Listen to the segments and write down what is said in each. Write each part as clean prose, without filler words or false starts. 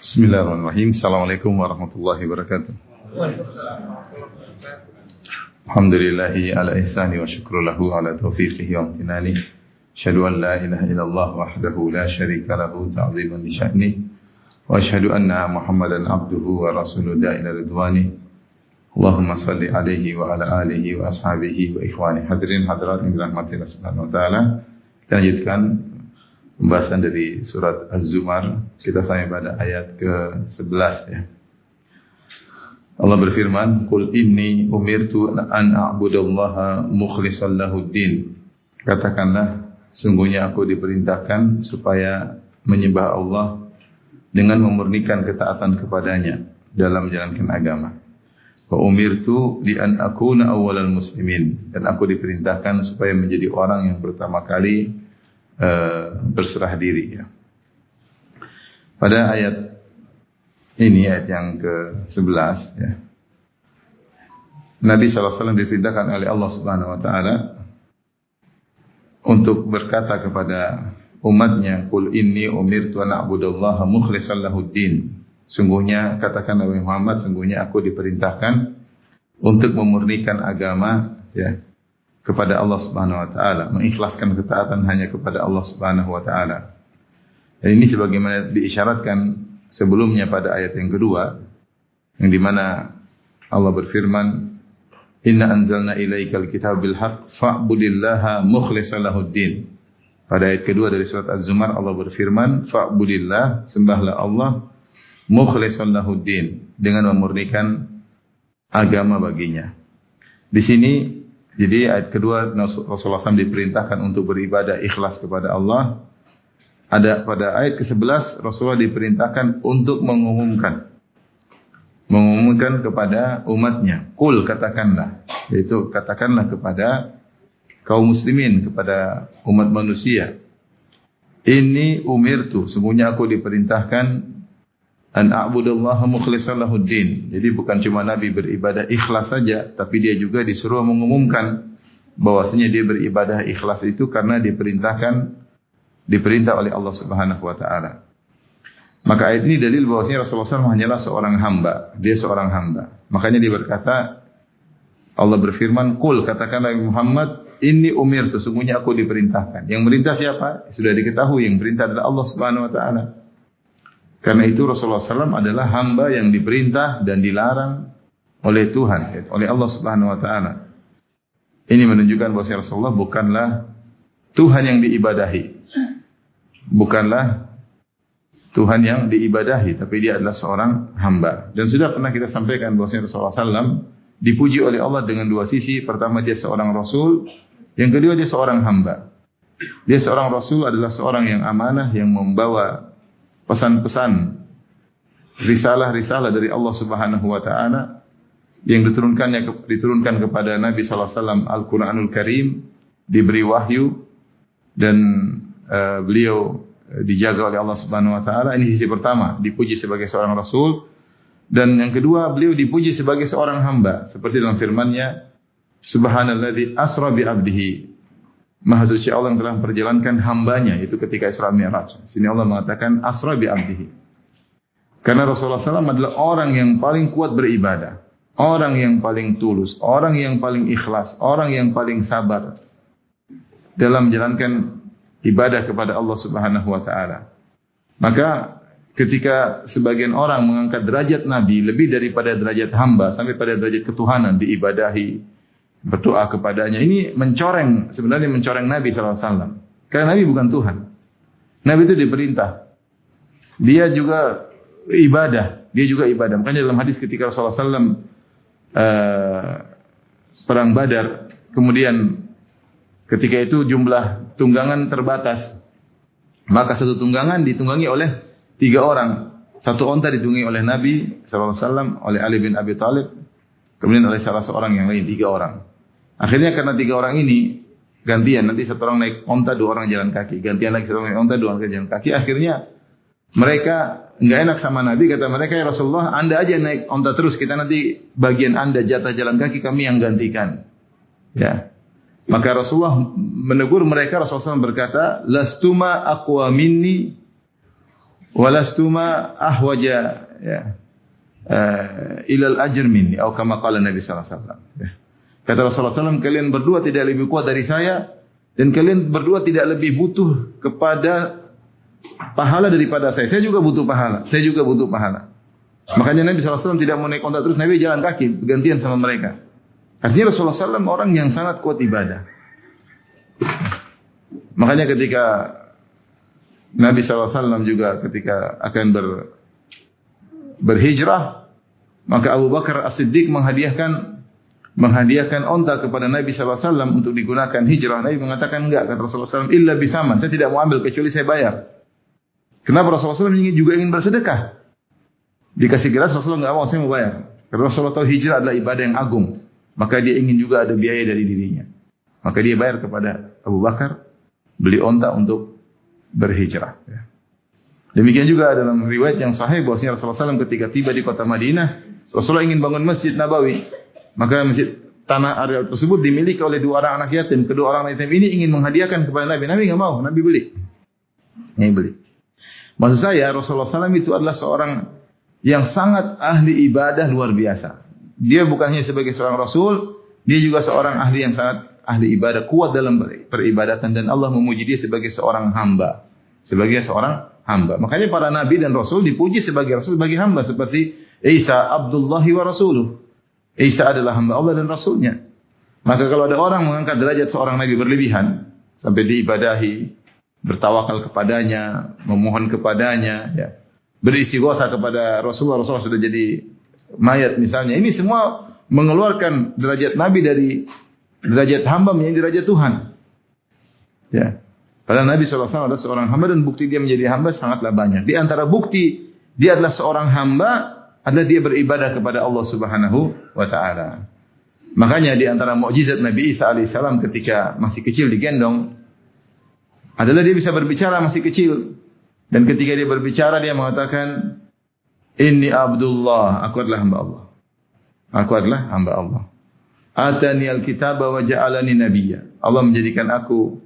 Bismillahirrahmanirrahim. Assalamualaikum warahmatullahi wabarakatuh. Alhamdulillahi ala ihsani wa syukru lahu ala taufiqihi wa amtinani. Asyhadu an la ilaha illallah wahdahu la syarika lahu ta'ziman li sya'ni. Wa asyhadu anna Muhammadan abduhu wa rasuluhu da'ila ridwani. Allahumma salli alaihi wa ala alihi wa ashabihi wa ikhwani hadirin hadirat yang dirahmati Allah Subhanahu wa taala. Kita lanjutkan pembahasan dari surat Az-Zumar. Kita sampai pada ayat ke-11 ya. Allah berfirman, "Qul inni umirtu an a'budallaha mukhlishan lahuddin." Katakanlah, sungguhnya aku diperintahkan supaya menyembah Allah dengan memurnikan ketaatan kepadanya dalam menjalankan agama. Wa umirtu li an akuna awwalal muslimin, dan aku diperintahkan supaya menjadi orang yang pertama kali berserah diri ya. Pada ayat ini, ayat yang ke-11 ya, Nabi SAW diperintahkan oleh Allah Subhanahu wa taala untuk berkata kepada umatnya, "Qul inni umirtu an a'budallaha mukhlishan lahuddin." Sungguhnya, katakan Nabi Muhammad, sungguhnya aku diperintahkan untuk memurnikan agama ya, kepada Allah Subhanahu wa taala, mengikhlaskan ketaatan hanya kepada Allah Subhanahu wa taala. Dan ini sebagaimana diisyaratkan sebelumnya pada ayat yang kedua, yang dimana Allah berfirman, "Inna anzalna ilaikal kitaba bil haqq fa'budillaha mukhlishan lahuddin." Pada ayat kedua dari surat Az-Zumar Allah berfirman, "Fa'budillah, sembahlah Allah, mukhlishan lahuddin, dengan memurnikan agama baginya." Di sini jadi ayat kedua Rasulullah SAW diperintahkan untuk beribadah ikhlas kepada Allah. Ada pada ayat ke-11 Rasulullah diperintahkan untuk mengumumkan kepada umatnya. Qul, katakanlah, yaitu katakanlah kepada kaum muslimin, kepada umat manusia. Ini umirtu, sungguhnya aku diperintahkan an a'budallaha mukhlishan lahuddin. Jadi bukan cuma Nabi beribadah ikhlas saja, tapi dia juga disuruh mengumumkan bahwasanya dia beribadah ikhlas itu karena diperintah oleh Allah Subhanahu wa taala. Maka ayat ini dalil bahwasanya Rasulullah SAW hanyalah seorang hamba, dia seorang hamba. Makanya dia berkata, Allah berfirman, "Qul, katakanlah Muhammad, inni umirtu, sungguhnya aku diperintahkan." Yang merintah siapa? Sudah diketahui, yang perintah adalah Allah Subhanahu wa taala. Karena itu Rasulullah SAW adalah hamba yang diperintah dan dilarang oleh Tuhan, oleh Allah Subhanahu wa taala. Ini menunjukkan bahwa Rasulullah bukanlah Tuhan yang diibadahi. Bukanlah Tuhan yang diibadahi, tapi dia adalah seorang hamba. Dan sudah pernah kita sampaikan bahwa Rasulullah SAW dipuji oleh Allah dengan dua sisi. Pertama, dia seorang Rasul. Yang kedua, dia seorang hamba. Dia seorang Rasul adalah seorang yang amanah, yang membawa pesan-pesan, risalah-risalah dari Allah Subhanahu wa taala yang diturunkan kepada Nabi sallallahu alaihi wasallam Al-Qur'anul Karim, diberi wahyu dan beliau dijaga oleh Allah Subhanahu wa taala. Ini sisi pertama, dipuji sebagai seorang rasul. Dan yang kedua, beliau dipuji sebagai seorang hamba, seperti dalam firman-Nya, "Subhanalladzi asra bi 'abdihi." Maha suci Allah yang telah memperjalankan hambanya, itu ketika Isra Mi'raj. Sini Allah mengatakan asra bi 'abdihi. Karena Rasulullah SAW adalah orang yang paling kuat beribadah, orang yang paling tulus, orang yang paling ikhlas, orang yang paling sabar dalam menjalankan ibadah kepada Allah Subhanahu wa taala. Maka ketika sebagian orang mengangkat derajat Nabi lebih daripada derajat hamba sampai pada derajat ketuhanan, diibadahi, berdoa kepadanya, ini sebenarnya mencoreng Nabi SAW. Karena Nabi bukan Tuhan. Nabi itu diperintah. Dia juga ibadah. Makanya dalam hadis ketika Rasulullah SAW perang Badar, kemudian ketika itu jumlah tunggangan terbatas, maka satu tunggangan ditunggangi oleh 3 orang. Satu onta ditunggangi oleh Nabi SAW, oleh Ali bin Abi Thalib, kemudian oleh salah seorang yang lain, 3 orang. Akhirnya karena 3 orang ini gantian, nanti satu orang naik onta, 2 orang jalan kaki, gantian lagi satu orang naik onta, 2 orang jalan kaki. Akhirnya mereka enggak enak sama Nabi, kata mereka, "Ya Rasulullah, Anda aja naik onta terus, kita nanti bagian Anda jatah jalan kaki, kami yang gantikan." Ya. Maka Rasulullah menegur mereka. Rasulullah SAW berkata, "Lastuma aqwa minni walastuma ahwaja ya ilal ajr minni atau kama qala Nabi sallallahu alaihi wasallam. Kata Rasulullah SAW, kalian berdua tidak lebih kuat dari saya dan kalian berdua tidak lebih butuh kepada pahala daripada saya. Saya juga butuh pahala. Saya juga butuh pahala. Makanya Nabi SAW tidak mau naik onta terus, Nabi jalan kaki bergantian sama mereka. Artinya Rasulullah SAW orang yang sangat kuat ibadah. Makanya ketika Nabi SAW juga ketika akan berhijrah, maka Abu Bakar As-Siddiq menghadiahkan onta kepada Nabi SAW untuk digunakan hijrah. Nabi mengatakan enggak, kata Rasulullah SAW, illa bisaman. Saya tidak mau ambil kecuali saya bayar. Kenapa Rasulullah SAW juga ingin bersedekah? Dikasih gelas Rasulullah enggak mau, saya mau bayar. Karena Rasulullah tahu hijrah adalah ibadah yang agung. Maka dia ingin juga ada biaya dari dirinya. Maka dia bayar kepada Abu Bakar, beli onta untuk berhijrah. Demikian juga dalam riwayat yang sahih bahwasanya Rasulullah SAW ketika tiba di kota Madinah, Rasulullah ingin bangun Masjid Nabawi. Maka masjid tanah area tersebut dimiliki oleh dua orang anak yatim. Kedua orang anak yatim ini ingin menghadiahkan kepada Nabi. Nabi enggak mau, Nabi beli. Nabi beli. Maksud saya Rasulullah SAW itu adalah seorang yang sangat ahli ibadah luar biasa. Dia bukan hanya sebagai seorang Rasul, dia juga seorang ahli yang sangat ahli ibadah, kuat dalam peribadatan, dan Allah memuji dia sebagai seorang hamba. Sebagai seorang hamba. Makanya para Nabi dan Rasul dipuji sebagai Rasul, sebagai hamba. Seperti Isa Abdullahi wa Rasuluh. Isa adalah hamba Allah dan Rasulnya. Maka kalau ada orang mengangkat derajat seorang Nabi berlebihan, sampai diibadahi, bertawakal kepadanya, memohon kepadanya, ya, beristighotsah kepada Rasulullah sudah jadi mayat misalnya. Ini semua mengeluarkan derajat Nabi dari derajat hamba menjadi derajat Tuhan. Ya. Padahal Nabi SAW adalah seorang hamba dan bukti dia menjadi hamba sangatlah banyak. Di antara bukti dia adalah seorang hamba adalah dia beribadah kepada Allah Subhanahu wa taala. Makanya di antara mukjizat Nabi Isa alaihissalam ketika masih kecil digendong adalah dia bisa berbicara masih kecil. Dan ketika dia berbicara dia mengatakan, "Inni Abdullah, aku adalah hamba Allah. Aku adalah hamba Allah. Atani al-kitaba wa ja'alani nabiyya." Allah menjadikan aku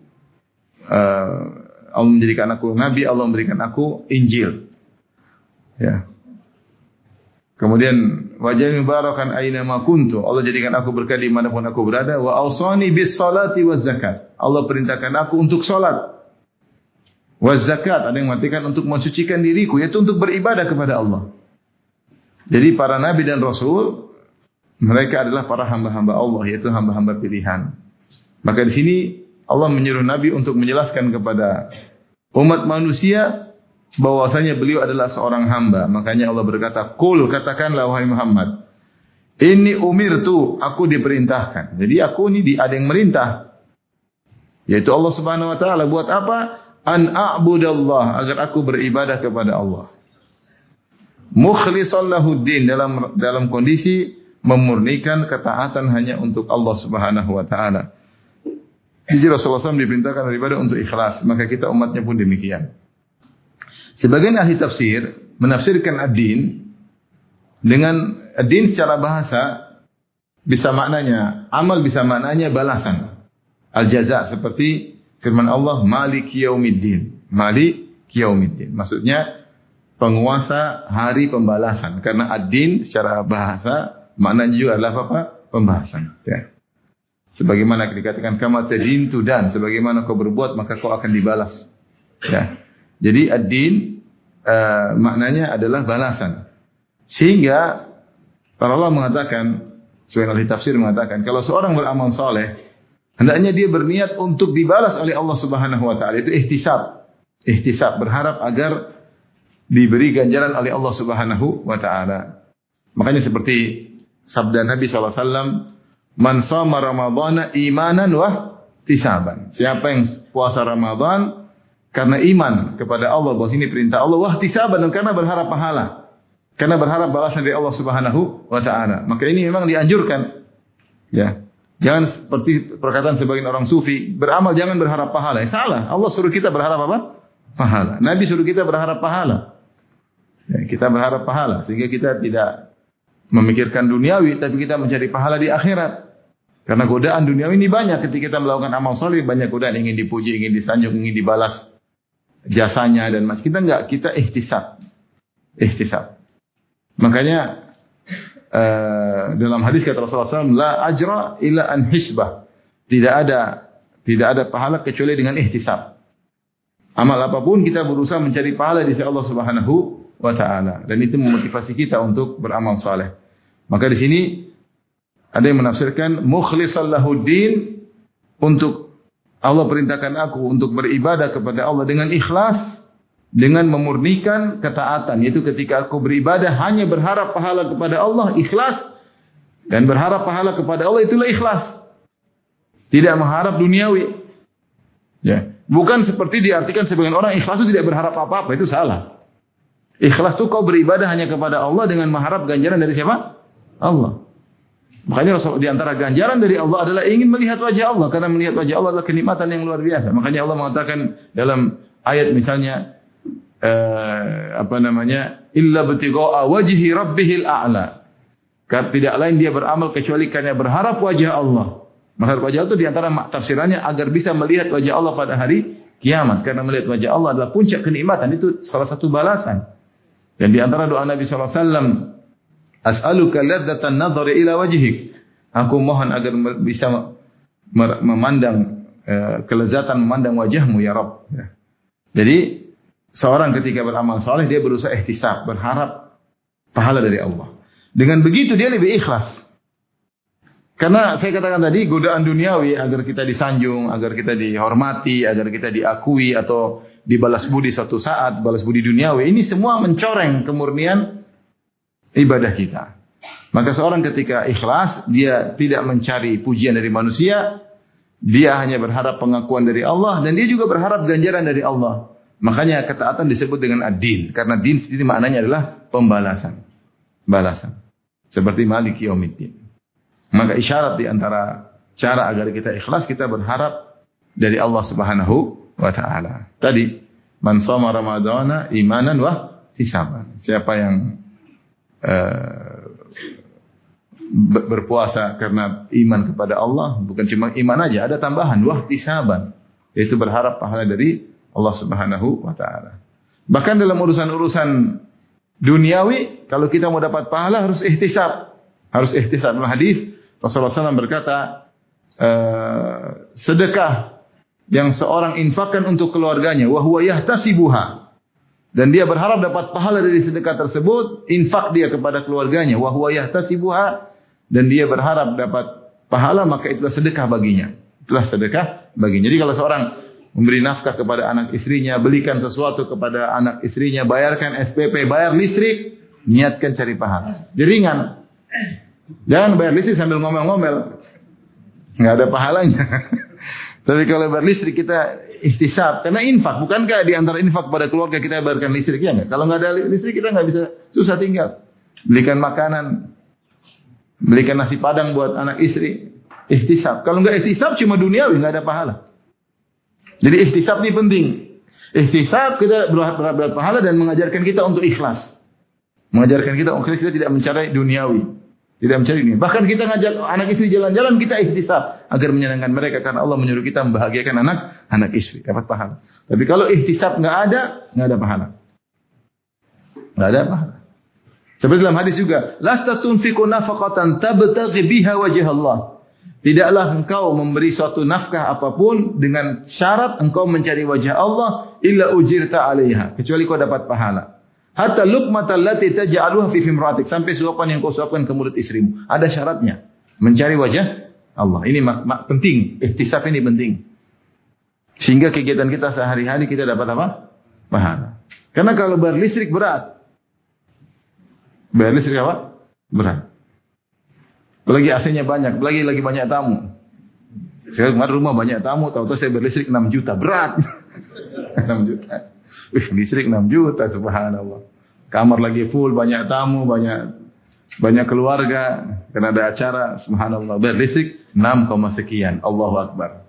nabi, Allah memberikan aku Injil. Ya. Kemudian wajah mubarakan aina ma kuntu. Allah jadikan aku berkah di manapun aku berada. Wa awsani bis salati waz zakat. Allah perintahkan aku untuk salat. Waz zakat, ada yang mengatakan untuk mensucikan diriku, yaitu untuk beribadah kepada Allah. Jadi para nabi dan rasul mereka adalah para hamba-hamba Allah, yaitu hamba-hamba pilihan. Maka di sini Allah menyuruh Nabi untuk menjelaskan kepada umat manusia bahwasanya beliau adalah seorang hamba. Makanya Allah berkata, "Qul, katakanlah wahai Muhammad, inni umirtu, aku diperintahkan." Jadi aku ini ada yang merintah, yaitu Allah Subhanahu wa taala. Buat apa? An a'budallah, agar aku beribadah kepada Allah. Mukhlishan lahuddin, dalam kondisi memurnikan ketaatan hanya untuk Allah Subhanahu wa taala. Jadi Rasulullah SAW diperintahkan beribadah untuk ikhlas, maka kita umatnya pun demikian. Sebagian ahli tafsir menafsirkan ad-din dengan ad-din secara bahasa bisa maknanya amal, bisa maknanya balasan. Al-jaza, seperti firman Allah, Maliki yaumiddin. Maliki yaumiddin. Maksudnya penguasa hari pembalasan. Karena ad-din secara bahasa maknanya juga adalah apa? Pembahasan. Ya. Sebagaimana dikatakan kama tadin tudan, sebagaimana kau berbuat maka kau akan dibalas. Ya. Jadi ad-din maknanya adalah balasan. Sehingga para ulama mengatakan, sebagian ahli tafsir mengatakan, kalau seorang beramal saleh, hendaknya dia berniat untuk dibalas oleh Allah Subhanahu wa taala. Itu ihtisab. Ihtisab, berharap agar diberi ganjaran oleh Allah Subhanahu wa taala. Makanya seperti sabda Nabi sallallahu alaihi wasallam, "Man shama Ramadhana imanan wa ihtisaban." Siapa yang puasa Ramadan karena iman kepada Allah, bahwa ini perintah Allah, wa ihtisaban, karena berharap pahala. Karena berharap balasan dari Allah Subhanahu wa taala. Maka ini memang dianjurkan. Ya. Jangan seperti perkataan sebagian orang sufi, beramal jangan berharap pahala. Salah. Allah suruh kita berharap apa? Pahala. Nabi suruh kita berharap pahala. Ya, kita berharap pahala sehingga kita tidak memikirkan duniawi, tapi kita mencari pahala di akhirat. Karena godaan duniawi ini banyak ketika kita melakukan amal soleh, banyak godaan ingin dipuji, ingin disanjung, ingin dibalas. jasanya dan kita enggak, kita ihtisab. Makanya dalam hadis kata Rasulullah SAW, la ajra illa an hisbah. Tidak ada pahala kecuali dengan ihtisab. Amal apapun kita berusaha mencari pahala di sisi Allah Subhanahu wa taala, dan itu memotivasi kita untuk beramal saleh. Maka di sini ada yang menafsirkan mukhlishan lahuddin, untuk Allah perintahkan aku untuk beribadah kepada Allah dengan ikhlas, dengan memurnikan ketaatan, yaitu ketika aku beribadah hanya berharap pahala kepada Allah, ikhlas, dan berharap pahala kepada Allah, itulah ikhlas. Tidak mengharap duniawi. Ya, bukan seperti diartikan sebagian orang ikhlas itu tidak berharap apa-apa, itu salah. Ikhlas itu kau beribadah hanya kepada Allah dengan mengharap ganjaran dari siapa? Allah. Makanya di antara ganjaran dari Allah adalah ingin melihat wajah Allah, karena melihat wajah Allah adalah kenikmatan yang luar biasa. Makanya Allah mengatakan dalam ayat misalnya illa btigha'a wajhi rabbihil a'la. Tidak lain dia beramal kecuali karena berharap wajah Allah. Berharap wajah Allah itu di antara tafsirannya agar bisa melihat wajah Allah pada hari kiamat, karena melihat wajah Allah adalah puncak kenikmatan, itu salah satu balasan. Dan di antara doa Nabi sallallahu alaihi wasallam, as'aluka ladzatan nadhari ila wajhik. Aku mohon agar bisa memandang kelezatan memandang wajahmu ya Rabb. Jadi seorang ketika beramal saleh dia berusaha ihtisab, berharap pahala dari Allah. Dengan begitu dia lebih ikhlas. Karena saya katakan tadi, godaan duniawi agar kita disanjung, agar kita dihormati, agar kita diakui atau dibalas budi suatu saat, balas budi duniawi, ini semua mencoreng kemurnian ibadah kita. Maka seorang ketika ikhlas, dia tidak mencari pujian dari manusia, dia hanya berharap pengakuan dari Allah, dan dia juga berharap ganjaran dari Allah. Makanya ketaatan disebut dengan ad-din, karena din sendiri maknanya adalah pembalasan. Balasan. Seperti Maliki Yaumiddin. Maka isyarat di antara cara agar kita ikhlas, kita berharap dari Allah Subhanahu wa taala. Tadi, man shoma ramadhana imanan wa ihtisaban. Siapa yang berpuasa karena iman kepada Allah, bukan cuma iman aja, ada tambahan wa ihtisaban, yaitu berharap pahala dari Allah Subhanahu wa taala. Bahkan dalam urusan-urusan duniawi, kalau kita mau dapat pahala harus ihtisab. Harus ihtisab. Dalam hadis Rasulullah SAW berkata, sedekah yang seorang infakkan untuk keluarganya, wa huwa yahtasibuha, dan dia berharap dapat pahala dari sedekah tersebut, infak dia kepada keluarganya, wa huwa yahtasibuha, dan dia berharap dapat pahala, maka itulah sedekah baginya. Itulah sedekah baginya. Jadi kalau seorang memberi nafkah kepada anak istrinya, belikan sesuatu kepada anak istrinya, bayarkan SPP, bayar listrik, niatkan cari pahala. Jadi ringan. Jangan bayar listrik sambil ngomel-ngomel, nggak ada pahalanya. Tapi kalau bayar listrik kita ihtisab, karena infak. Bukankah di antara infak pada keluarga kita bayarkan listrik? Ya nggak? Kalau nggak ada listrik kita nggak bisa, susah tinggal. Belikan makanan, belikan nasi padang buat anak istri, ihtisab. Kalau nggak ihtisab cuma duniawi, nggak ada pahala. Jadi ihtisab ini penting. Ihtisab kita berharap pahala dan mengajarkan kita untuk ikhlas. Mengajarkan kita untuk ikhlas, kita tidak mencari duniawi. Tidak mencari ini. Bahkan kita ngajak anak istri jalan-jalan, kita ihtisab agar menyenangkan mereka, karena Allah menyuruh kita membahagiakan anak istri, dapat pahala. Tapi kalau ihtisab nggak ada pahala. Nggak ada pahala. Seperti dalam hadis juga, lasta tunfiqu nafaqatan tabtaghi biha wajh Allah. Tidaklah engkau memberi suatu nafkah apapun dengan syarat engkau mencari wajah Allah, illa ujirta 'alaiha, kecuali kau dapat pahala. Hatta luqmatal lati taj'aluha fi fimratik, sampai suapan yang kau suapkan ke mulut istrimu. Ada syaratnya. Mencari wajah Allah. Ini penting. Ihtisab ini penting. Sehingga kegiatan kita sehari-hari kita dapat apa? Pahala. Karena kalau bayar listrik berat. Bayar listrik apa? Berat. Apalagi AC-nya banyak, apalagi lagi banyak tamu. Saya kemarin rumah banyak tamu, tahu-tahu saya bayar listrik 6 juta. Berat. 6 juta. Listrik 6 juta, subhanallah. Kamar lagi full, banyak tamu, banyak keluarga, karena ada acara, subhanallah. Bayar listrik 6, sekian. Allahu Akbar.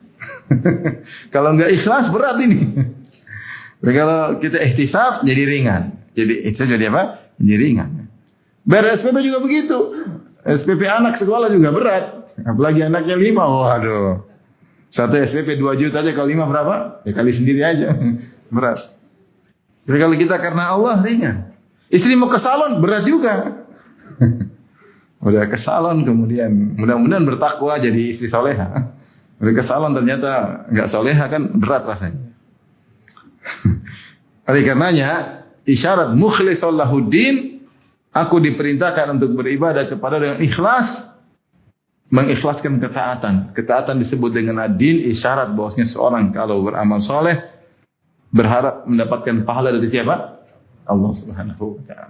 Kalau enggak ikhlas berat ini. Tapi kalau kita ihtisab jadi ringan. Jadi itu jadi apa? Jadi ringan. Bayar SPP juga begitu. SPP anak sekolah juga berat. Apalagi anaknya 5. Waduh. Satu SPP 2 juta aja, kalau 5 berapa? Ya kali sendiri aja. Berat. Tapi kalau kita karena Allah ringan. Istri mau ke salon berat juga. Udah ke salon kemudian mudah-mudahan bertakwa jadi istri soleha. Udah ke salon ternyata nggak soleha kan berat rasanya. Oleh karenanya isyarat mukhlishan lahuddin, aku diperintahkan untuk beribadah kepada dengan ikhlas, mengikhlaskan ketaatan. Ketaatan disebut dengan ad-din, isyarat bahwasanya seorang kalau beramal soleh berharap mendapatkan pahala dari siapa? Allah Subhanahu wa ta'ala.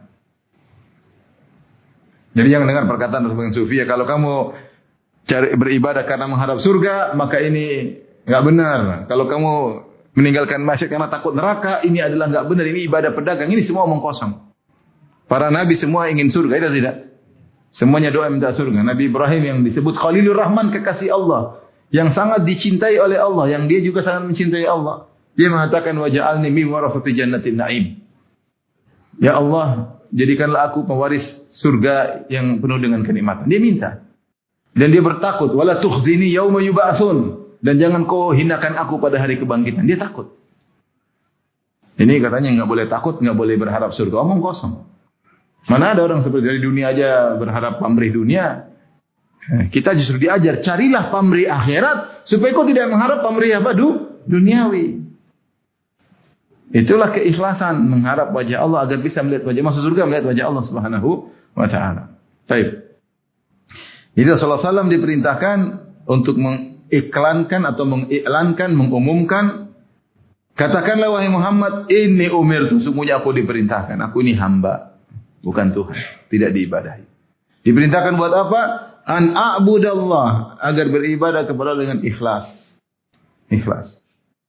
Jadi jangan dengar perkataan orang sufi ya, kalau kamu cari beribadah karena mengharap surga, maka ini enggak benar. Kalau kamu meninggalkan maksiat karena takut neraka, ini adalah enggak benar, ini ibadah pedagang, ini semua omong kosong. Para nabi semua ingin surga, itu tidak? Semuanya doa minta surga. Nabi Ibrahim yang disebut Khalilur Rahman, kekasih Allah, yang sangat dicintai oleh Allah, yang dia juga sangat mencintai Allah. Dia mengatakan waja'alni min warasati jannatin na'im. Ya Allah, jadikanlah aku pewaris surga yang penuh dengan kenikmatan. Dia minta. Dan dia bertakut, wala tukhzini yauma yub'atsun, dan jangan kau hinakan aku pada hari kebangkitan. Dia takut. Ini katanya enggak boleh takut, enggak boleh berharap surga, omong kosong. Mana ada orang seperti dari dunia aja berharap pamrih dunia. Kita justru diajar, carilah pamrih akhirat supaya kau tidak mengharap pamrih apa? Duniawi. Itulah keikhlasan, mengharap wajah Allah agar bisa melihat wajah, masuk surga melihat wajah Allah Subhanahu wa ta'ala. Baik. Jadi Rasulullah SAW diperintahkan untuk mengiklankan atau mengiklankan, mengumumkan, katakanlah wahai Muhammad, inni umirtu, sungguhnya aku diperintahkan, aku ini hamba, bukan Tuhan, tidak diibadahi. Diperintahkan buat apa? An a'budallah, agar beribadah kepada dengan ikhlas. Ikhlas.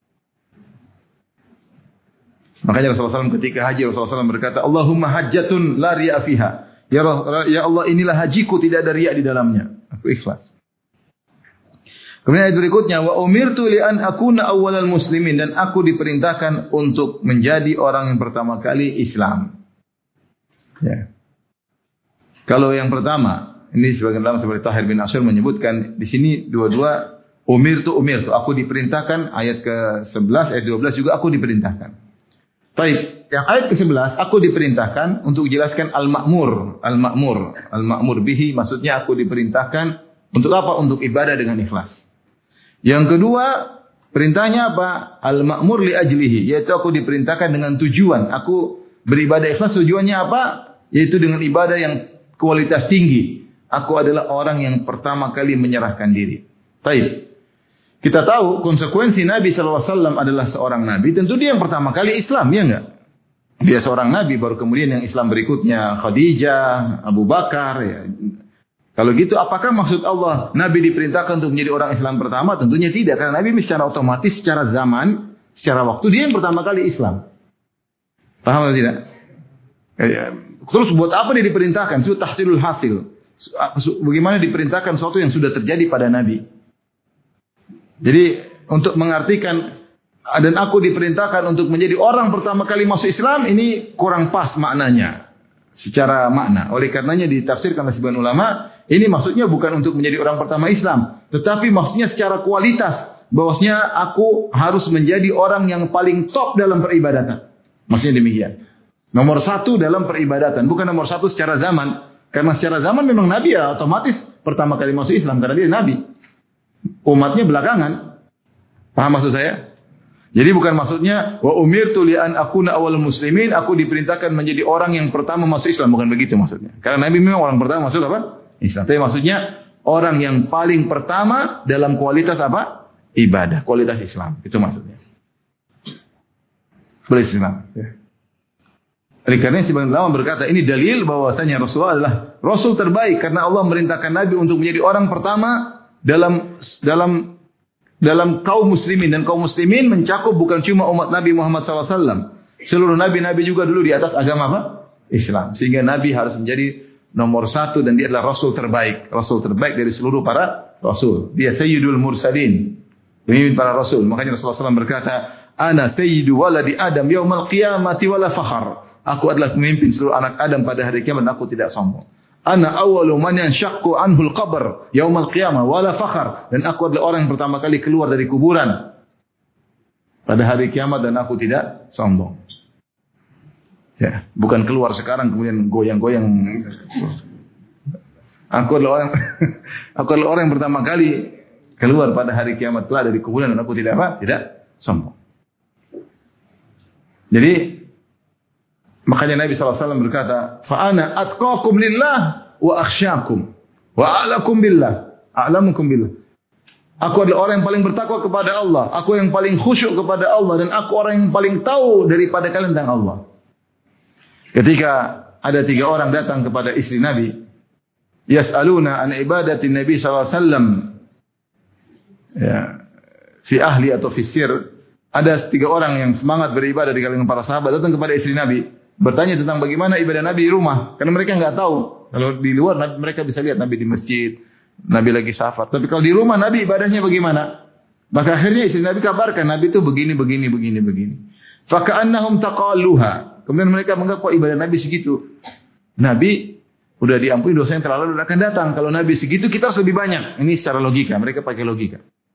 Makanya Rasulullah SAW ketika haji, Rasulullah SAW berkata, Allahumma hajjatun la riya fiha. Ya Allah, inilah hajiku, tidak ada riya di dalamnya. Aku ikhlas. Kemudian ayat berikutnya, wa umirtu li an akuna awwalal muslimin, dan aku diperintahkan untuk menjadi orang yang pertama kali Islam. Ya. Kalau yang pertama, ini sebagian ulama seperti Tahir bin Ashur menyebutkan di sini dua-dua umirtu, aku diperintahkan, ayat ke-11, ayat 12 juga aku diperintahkan. Baik, yang ayat ke-11 aku diperintahkan untuk jelaskan al-ma'mur bihi, maksudnya aku diperintahkan untuk apa? Untuk ibadah dengan ikhlas. Yang kedua, perintahnya apa? Al-ma'mur li ajlihi, yaitu aku diperintahkan dengan tujuan. Aku beribadah ikhlas, tujuannya apa? Yaitu dengan ibadah yang kualitas tinggi. Aku adalah orang yang pertama kali menyerahkan diri. Baik. Kita tahu konsekuensi Nabi SAW adalah seorang Nabi. Tentu dia yang pertama kali Islam, ya enggak? Dia seorang Nabi, baru kemudian yang Islam berikutnya Khadijah, Abu Bakar. Ya. Kalau gitu, apakah maksud Allah Nabi diperintahkan untuk menjadi orang Islam pertama? Tentunya tidak. Karena Nabi secara otomatis, secara zaman, secara waktu, dia yang pertama kali Islam. Paham atau tidak? Terus buat apa dia diperintahkan? Itu tahsilul hasil. Bagaimana diperintahkan sesuatu yang sudah terjadi pada Nabi? Jadi untuk mengartikan dan aku diperintahkan untuk menjadi orang pertama kali masuk Islam, ini kurang pas maknanya secara makna. Oleh karenanya ditafsirkan oleh sebagian ulama, ini maksudnya bukan untuk menjadi orang pertama Islam, tetapi maksudnya secara kualitas, bahwasanya aku harus menjadi orang yang paling top dalam peribadatan. Maksudnya demikian. Nomor satu dalam peribadatan, bukan nomor satu secara zaman. Karena secara zaman memang Nabi ya otomatis pertama kali masuk Islam karena dia Nabi. Umatnya belakangan. Paham maksud saya? Jadi bukan maksudnya wa umirtu li an akuna awwalul muslimin, aku diperintahkan menjadi orang yang pertama masuk Islam, bukan begitu maksudnya. Karena Nabi memang orang pertama masuk apa? Islam. Tapi maksudnya orang yang paling pertama dalam kualitas apa? Ibadah, kualitas Islam. Itu maksudnya. Boleh Islam. Ya. Oleh karena sebagian ulama berkata ini dalil bahwasanya Rasulullah adalah Rasul terbaik karena Allah merintahkan Nabi untuk menjadi orang pertama dalam kaum muslimin, dan kaum muslimin mencakup bukan cuma umat Nabi Muhammad SAW. Seluruh nabi-nabi juga dulu di atas agama apa? Islam. Sehingga Nabi harus menjadi nomor satu dan dia adalah Rasul terbaik. Rasul terbaik dari seluruh para Rasul. Dia Sayyidul Mursalin. Pemimpin para Rasul. Makanya Rasulullah SAW berkata, Ana Sayyidu waladi Adam yaumal qiyamati wala fakhar. Aku adalah pemimpin seluruh anak Adam pada hari kiamat dan aku tidak sombong. Ana awwalu man yanshaqqu anhul qabr yaumal qiyamah wala fakhar, dan aku adalah orang yang pertama kali keluar dari kuburan. pada hari kiamat dan aku tidak sombong. Ya, bukan keluar sekarang kemudian goyang-goyang. Aku adalah orang yang pertama kali keluar pada hari kiamat telah dari kuburan dan aku tidak apa? Tidak sombong. Jadi makanya Nabi SAW berkata, "Fa'ana atqakum lillah wa akhsyakum wa a'lakum billah, a'lamukum billah." Aku adalah orang yang paling bertakwa kepada Allah, aku yang paling khusyuk kepada Allah, dan aku orang yang paling tahu daripada kalian tentang Allah. Ketika ada 3 orang datang kepada istri Nabi, yas'aluna an ibadati Nabi SAW, ya, fi ahli atau fi sir. Ada 3 orang yang semangat beribadah di kalangan para sahabat datang kepada istri Nabi, bertanya tentang bagaimana ibadah Nabi di rumah, karena mereka enggak tahu. Kalau di luar mereka bisa lihat Nabi di masjid, Nabi lagi safar. Tapi kalau di rumah Nabi ibadahnya bagaimana? Maka akhirnya istri Nabi kabarkan Nabi itu begini. Faka'annahum taqalluha. Kemudian mereka menganggap ibadah Nabi segitu. Nabi udah diampuni dosa yang terlalu akan datang. Kalau Nabi segitu kita harus lebih banyak. Ini secara logika, mereka pakai logika.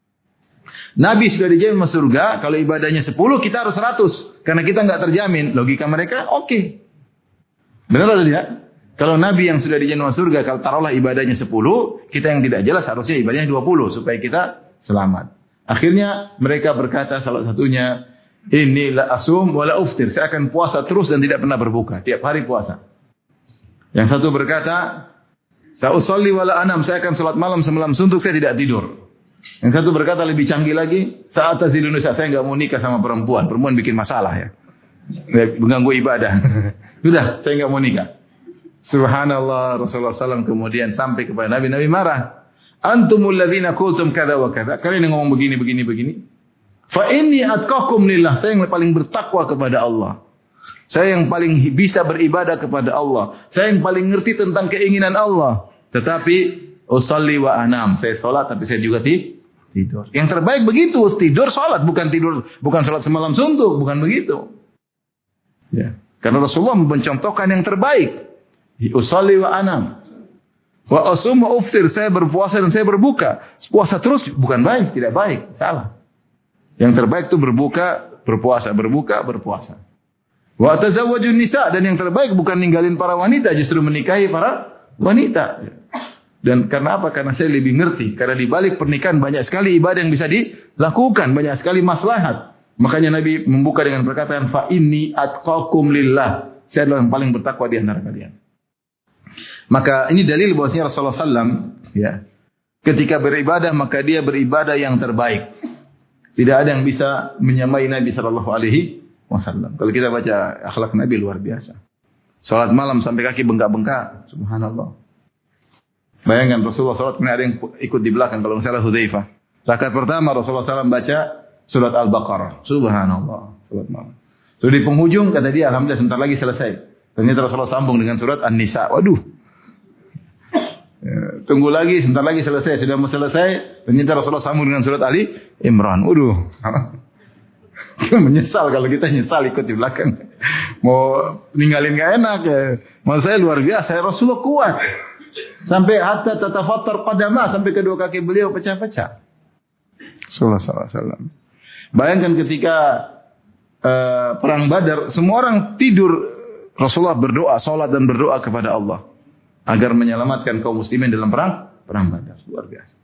Nabi sudah dijamin masuk surga, kalau ibadahnya 10 kita harus 100 karena kita enggak terjamin. Logika mereka oke. Benar atau tidak? Kalau Nabi yang sudah dijamin masuk surga, kalau taruhlah ibadahnya 10, kita yang tidak jelas harusnya ibadahnya 20 supaya kita selamat. Akhirnya mereka berkata salah satunya, "Inni la asum wa la uftir." Saya akan puasa terus dan tidak pernah berbuka, tiap hari puasa. Yang satu berkata, "Sa usolli wa la anam." Saya akan salat malam semalam suntuk, saya tidak tidur. Yang satu berkata lebih canggih lagi, "Saat azil Indonesia, saya enggak mau nikah sama perempuan. Perempuan bikin masalah ya. Mengganggu ibadah." Sudah, saya enggak mau nikah. Subhanallah, Rasulullah SAW kemudian sampai kepada Nabi. Nabi marah. "Antumul ladzina qultum kadza wa kadza." Kalian yang ngomong begini. "Fa inni atqakum lillah." Saya yang paling bertakwa kepada Allah. Saya yang paling bisa beribadah kepada Allah. Saya yang paling ngerti tentang keinginan Allah. Tetapi usolli wa anam. Saya salat tapi saya juga tidur. Yang terbaik begitu, tidur salat, bukan salat semalam suntuk, bukan begitu. Ya. Karena Rasulullah mencontohkan yang terbaik. Usolli wa anam. Wa asum wa uftir. Saya berpuasa dan saya berbuka. Puasa terus bukan baik, tidak baik, salah. Yang terbaik itu berbuka, berpuasa. Wa tazawwajun nisa, dan yang terbaik bukan ninggalin para wanita, justru menikahi para wanita. Dan karena apa? Karena saya lebih ngerti. Karena di balik pernikahan banyak sekali ibadah yang bisa dilakukan, banyak sekali maslahat. Makanya Nabi membuka dengan perkataan, "Fa inni atqakum lillah." Saya adalah yang paling bertakwa di antara kalian. Maka ini dalil bahwasanya Rasulullah SAW, ya, ketika beribadah maka dia beribadah yang terbaik. Tidak ada yang bisa menyamai Nabi Sallallahu Alaihi Wasallam. Kalau kita baca akhlak Nabi luar biasa. Salat malam sampai kaki bengkak-bengkak, subhanallah. Bayangkan Rasulullah SAW, ada yang ikut di belakang kalau nggak salah Hudzaifah. Rakaat pertama Rasulullah SAW baca surat Al-Baqarah, subhanallah, salat malam. Terus di penghujung kata dia, alhamdulillah sebentar lagi selesai. Ternyata Rasulullah sambung dengan surat An-Nisa. Waduh. Tunggu lagi, sebentar lagi selesai. Sudah mau selesai, ternyata Rasulullah sambung dengan surat Ali Imran. Waduh. Menyesal kalau kita nyesal ikut di belakang. Mau ninggalin gak enak ya. Maksud saya luar biasa. Rasulullah kuat. Sampai hatta tatafattar qadama, sampai kedua kaki beliau pecah-pecah. Sallallahu alaihi wasallam. Bayangkan ketika perang Badar, semua orang tidur. Rasulullah berdoa, salat dan berdoa kepada Allah agar menyelamatkan kaum muslimin dalam perang Badar. Luar biasa.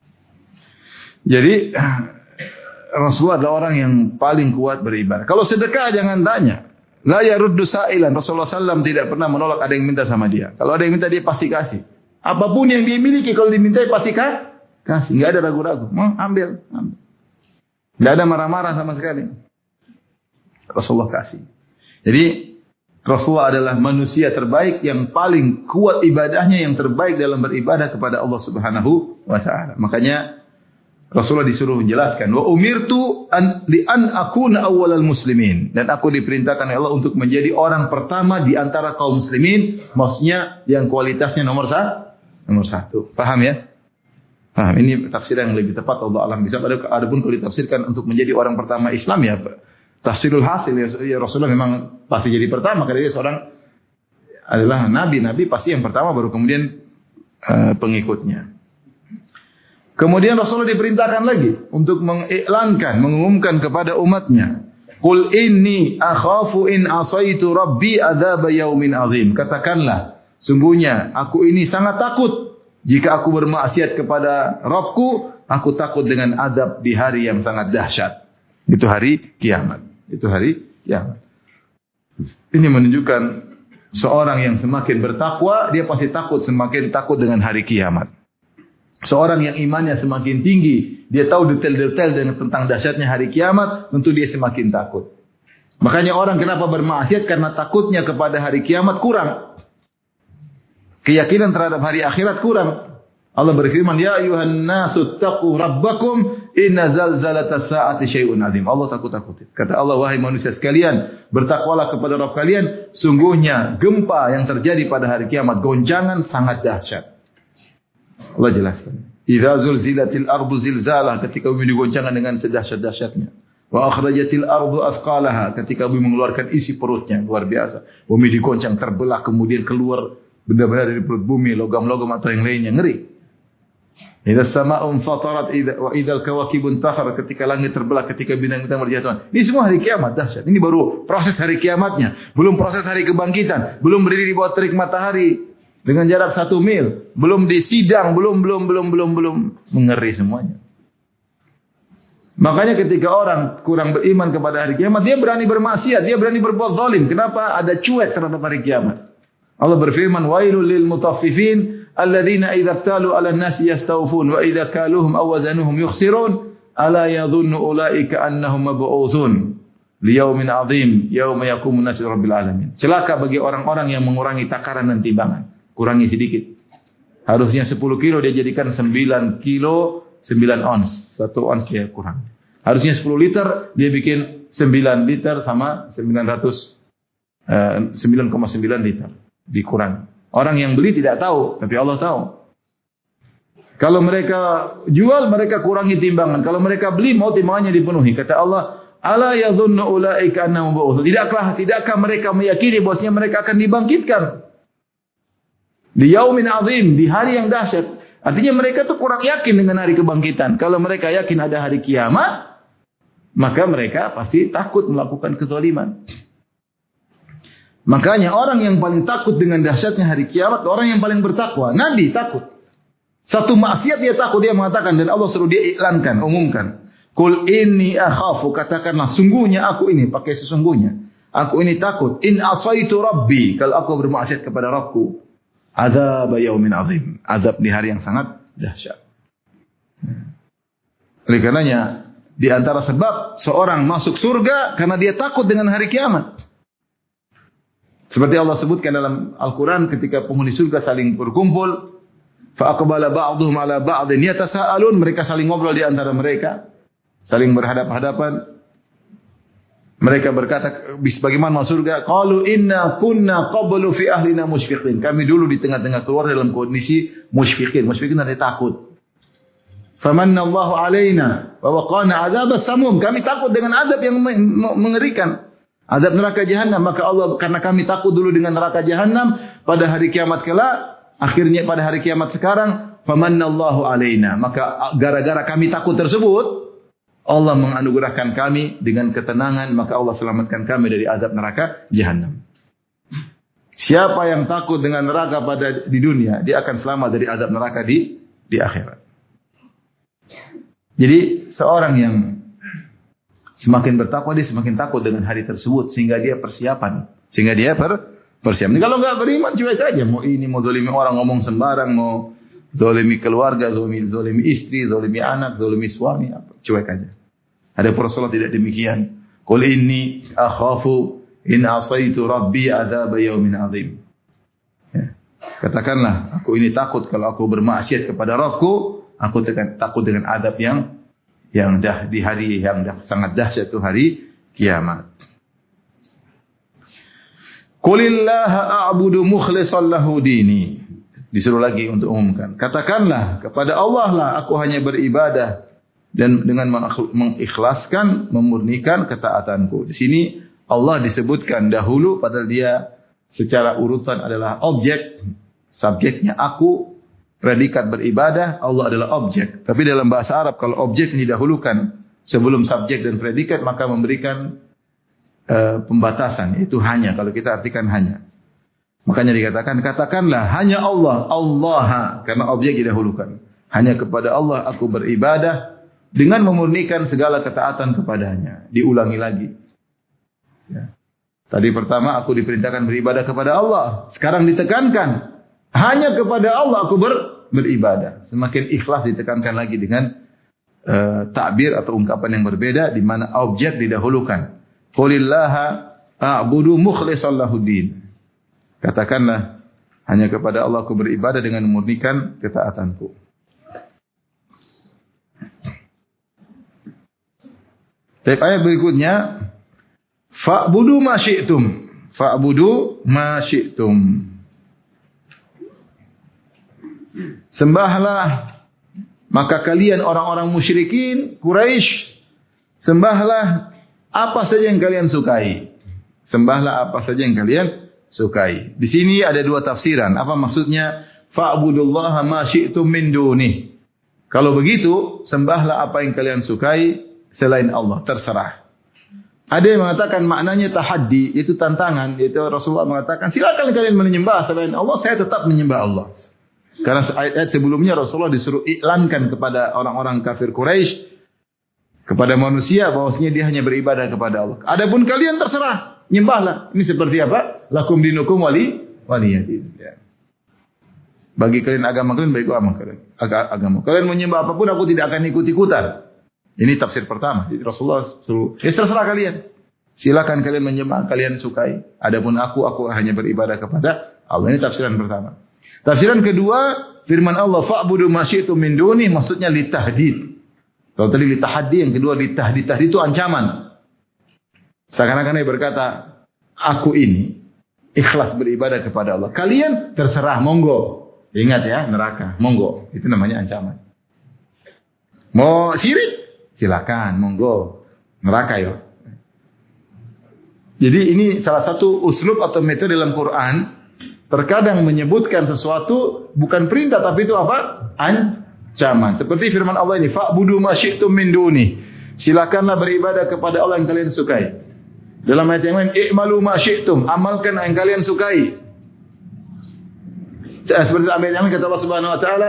Jadi Rasulullah adalah orang yang paling kuat beribadah. Kalau sedekah jangan tanya. La yaruddu sa'ilan. Rasulullah SAW tidak pernah menolak ada yang minta sama dia. Kalau ada yang minta dia pasti kasih. Apapun yang dia miliki kalau dimintai pasti kasih. Enggak ada ragu-ragu. Mau ambil. Enggak ada marah-marah sama sekali. Rasulullah kasih. Jadi Rasulullah adalah manusia terbaik yang paling kuat ibadahnya, yang terbaik dalam beribadah kepada Allah Subhanahu wa taala. Makanya Rasulullah disuruh menjelaskan, "Wa umirtu an akuna awwalal muslimin." Dan aku diperintahkan oleh Allah untuk menjadi orang pertama di antara kaum muslimin, maksudnya yang kualitasnya nomor satu. Paham ya? Paham. Ini tafsiran yang lebih tepat, Allah alam bisa. Adapun kalau ditafsirkan untuk menjadi orang pertama Islam, ya tafsirul hasil ya Rasulullah memang pasti jadi pertama karena dia seorang adalah nabi pasti yang pertama baru kemudian pengikutnya. Kemudian Rasulullah diperintahkan lagi untuk mengumumkan kepada umatnya. Qul inni akhafu in asaitu rabbi adzab yaumin azim. Katakanlah, sungguhnya aku ini sangat takut jika aku bermaksiat kepada Rabbku, aku takut dengan azab di hari yang sangat dahsyat. Itu hari kiamat. Itu hari kiamat. Ini menunjukkan seorang yang semakin bertakwa, dia pasti semakin takut dengan hari kiamat. Seorang yang imannya semakin tinggi, dia tahu detail-detail tentang dahsyatnya hari kiamat, tentu dia semakin takut. Makanya orang kenapa bermaksiat? Karena takutnya kepada hari kiamat kurang. Keyakinan terhadap hari akhirat kurang. Allah berfirman, "Ya ayyuhan nasu taqu rabbakum inna zalzalatas saati syai'un azim." Allah takut-takutin. Kata Allah, wahai manusia sekalian, bertakwalah kepada Rabb kalian, sungguhnya gempa yang terjadi pada hari kiamat, goncangan sangat dahsyat. Allah jelaskan. Idza zulzilatil ardu zilzalah, ketika bumi digoncangkan dengan sedahsyat-dahsyatnya. Wa akhrajatil ardu athqalaha, ketika bumi mengeluarkan isi perutnya, luar biasa. Bumi digoncang, terbelah, kemudian keluar benda-benda dari perut bumi, logam-logam atau yang lainnya, ngeri. Idza sama'u fatarat wa idzal kawakibu intathar, ketika langit terbelah, ketika bintang-bintang berjatuhan. Ini semua hari kiamat dahsyat. Ini baru proses hari kiamatnya, belum proses hari kebangkitan, belum berdiri di bawah terik matahari dengan jarak 1 mil, belum disidang, belum mengeri semuanya. Makanya ketika orang kurang beriman kepada hari kiamat, dia berani bermaksiat, dia berani berbuat zalim. Kenapa? Ada cuek terhadap hari kiamat. Allah berfirman, "Wailul lil mutaffifin alladzina idza iktalu 'alan nasi yastawfun wa idza kaluhum aw wazanuhum yukhsirun ala yadhunnu ulaika annahum mab'utsun liyaumin 'adzim yauma yaqumun nasu rabbil alamin." Celaka bagi orang-orang yang mengurangi takaran dan timbangan. Kurangi sedikit. Harusnya 10 kilo dia jadikan 9 kilo 9 ons. 1 ons dia kurang. Harusnya 10 liter dia bikin 9 liter sama 9,9 liter. Dikurang. Orang yang beli tidak tahu, tapi Allah tahu. Kalau mereka jual, mereka kurangi timbangan. Kalau mereka beli, mau timbangannya dipenuhi. Kata Allah, "Ala yadhunnu ulaika annahum mab'utsun." Tidakkah mereka meyakini bahwasanya mereka akan dibangkitkan? Di yaumin azim, di hari yang dahsyat. Artinya mereka tuh kurang yakin dengan hari kebangkitan. Kalau mereka yakin ada hari kiamat, maka mereka pasti takut melakukan kezaliman. Makanya orang yang paling takut dengan dahsyatnya hari kiamat, orang yang paling bertakwa. Nabi takut. Satu maksiat dia takut, dia mengatakan, dan Allah suruh dia iklankan, umumkan. Qul inni akhafu, katakanlah sungguhnya aku ini, pakai sesungguhnya. Aku ini takut. In asaitu rabbi, kalau aku bermaksiat kepada Rabbku. Adzab yaumin azim. Azab di hari yang sangat dahsyat. Oleh karenanya, di antara sebab seorang masuk surga karena dia takut dengan hari kiamat. Seperti Allah sebutkan dalam Al-Quran ketika penghuni surga saling berkumpul. Fa'aqbala ba'duhum ala ba'din yatasa'alun. Mereka saling ngobrol di antara mereka. Saling berhadap-hadapan. Mereka berkata, bagaimana masuk surga? Qalu inna kunna qablu fi ahlina musyfiqin. Kami dulu di tengah-tengah keluar dalam kondisi musyfiqin. Musyfiqin artinya takut. Famanna Allahu alaina wa waqana adzabas samum. Kami takut dengan azab yang mengerikan. Azab neraka jahanam. Maka Allah, karena kami takut dulu dengan neraka jahanam, pada hari kiamat kelak, akhirnya pada hari kiamat sekarang, famanna Allahu alaina. Maka gara-gara kami takut tersebut, Allah menganugerahkan kami dengan ketenangan, maka Allah selamatkan kami dari azab neraka jahanam. Siapa yang takut dengan neraka di dunia, dia akan selamat dari azab neraka di akhirat. Jadi seorang yang semakin bertakwa, dia semakin takut dengan hari tersebut, sehingga dia persiapan. Kalau enggak beriman, cuek aja. Mau zalimi orang, ngomong sembarang, mau zalimi keluarga, zalimi istri, zalimi anak, zalimi suami, cuek aja. Ada Rasulullah tidak demikian. Qul inni akhafu in asaitu rabbi adzab yaumin azim. Ya. Katakanlah, aku ini takut kalau aku bermaksiat kepada Rabbku, aku takut dengan azab yang di hari yang sangat dahsyat, itu hari kiamat. Qulillaha a'budu mukhlishan lahu dini. Disuruh lagi untuk umumkan. Katakanlah, kepada Allah lah aku hanya beribadah dan dengan mengikhlaskan, memurnikan ketaatanku. Di sini Allah disebutkan dahulu, padahal dia secara urutan adalah objek, subjeknya aku, predikat beribadah, Allah adalah objek. Tapi dalam bahasa Arab kalau objek didahulukan sebelum subjek dan predikat maka memberikan pembatasan, itu hanya, kalau kita artikan hanya. Makanya dikatakan, katakanlah hanya Allah, Allah, karena objek didahulukan. Hanya kepada Allah aku beribadah dengan memurnikan segala ketaatan kepadanya. Diulangi lagi. Ya. Tadi pertama aku diperintahkan beribadah kepada Allah. Sekarang ditekankan hanya kepada Allah aku beribadah. Semakin ikhlas ditekankan lagi dengan takbir atau ungkapan yang berbeda di mana objek didahulukan. Qulillaha a'budu mukhlishan lahuddin. Katakanlah hanya kepada Allah aku beribadah dengan memurnikan ketaatanku. Baik, ayat berikutnya fa'budu ma syi'tum. Fa'budu ma syi'tum. Sembahlah, maka kalian orang-orang musyrikin Quraisy, sembahlah apa saja yang kalian sukai. Sembahlah apa saja yang kalian sukai. Di sini ada dua tafsiran. Apa maksudnya? Fa'budullaha ma syi'tum min dunih. Kalau begitu, sembahlah apa yang kalian sukai selain Allah, terserah. Ada yang mengatakan maknanya tahaddi, itu tantangan. Itu Rasulullah mengatakan, silakan kalian menyembah selain Allah, saya tetap menyembah Allah. Karena ayat sebelumnya Rasulullah disuruh iklankan kepada orang-orang kafir Quraisy, kepada manusia bahwasanya dia hanya beribadah kepada Allah. Adapun kalian terserah, nyembahlah. Ini seperti apa? Lakum dinukum waliyadin. Ya. Bagi kalian agama kalian, bagi agama kalian menyembah apapun, aku tidak akan ikut-ikutan. Ini tafsir pertama. Jadi Rasulullah suruh, ya terserah kalian. Silakan kalian menyembah, kalian sukai. Adapun aku hanya beribadah kepada Allah. Ini tafsiran pertama. Tafsiran kedua, firman Allah, fa'budu ma syi'tum min dunih, maksudnya litahdid. Kalau tadi litahaddi, yang kedua litahdid. Tahdid itu ancaman. Seakan-akan dia berkata, aku ini ikhlas beribadah kepada Allah. Kalian terserah, monggo. Ingat ya, neraka, monggo. Itu namanya ancaman. Mau syirik? Silakan, monggo. Neraka ya. Jadi ini salah satu uslub atau metode dalam Quran. Terkadang menyebutkan sesuatu bukan perintah, tapi itu apa? Ancaman. Seperti firman Allah ini, fa'budu ma syi'tum min dunih. Silakanlah beribadah kepada Allah yang kalian sukai. Dalam ayat yang lain, i'malu ma syi'tum. Amalkan yang kalian sukai. Seperti ayat yang lain kata Allah Subhanahu wa taala,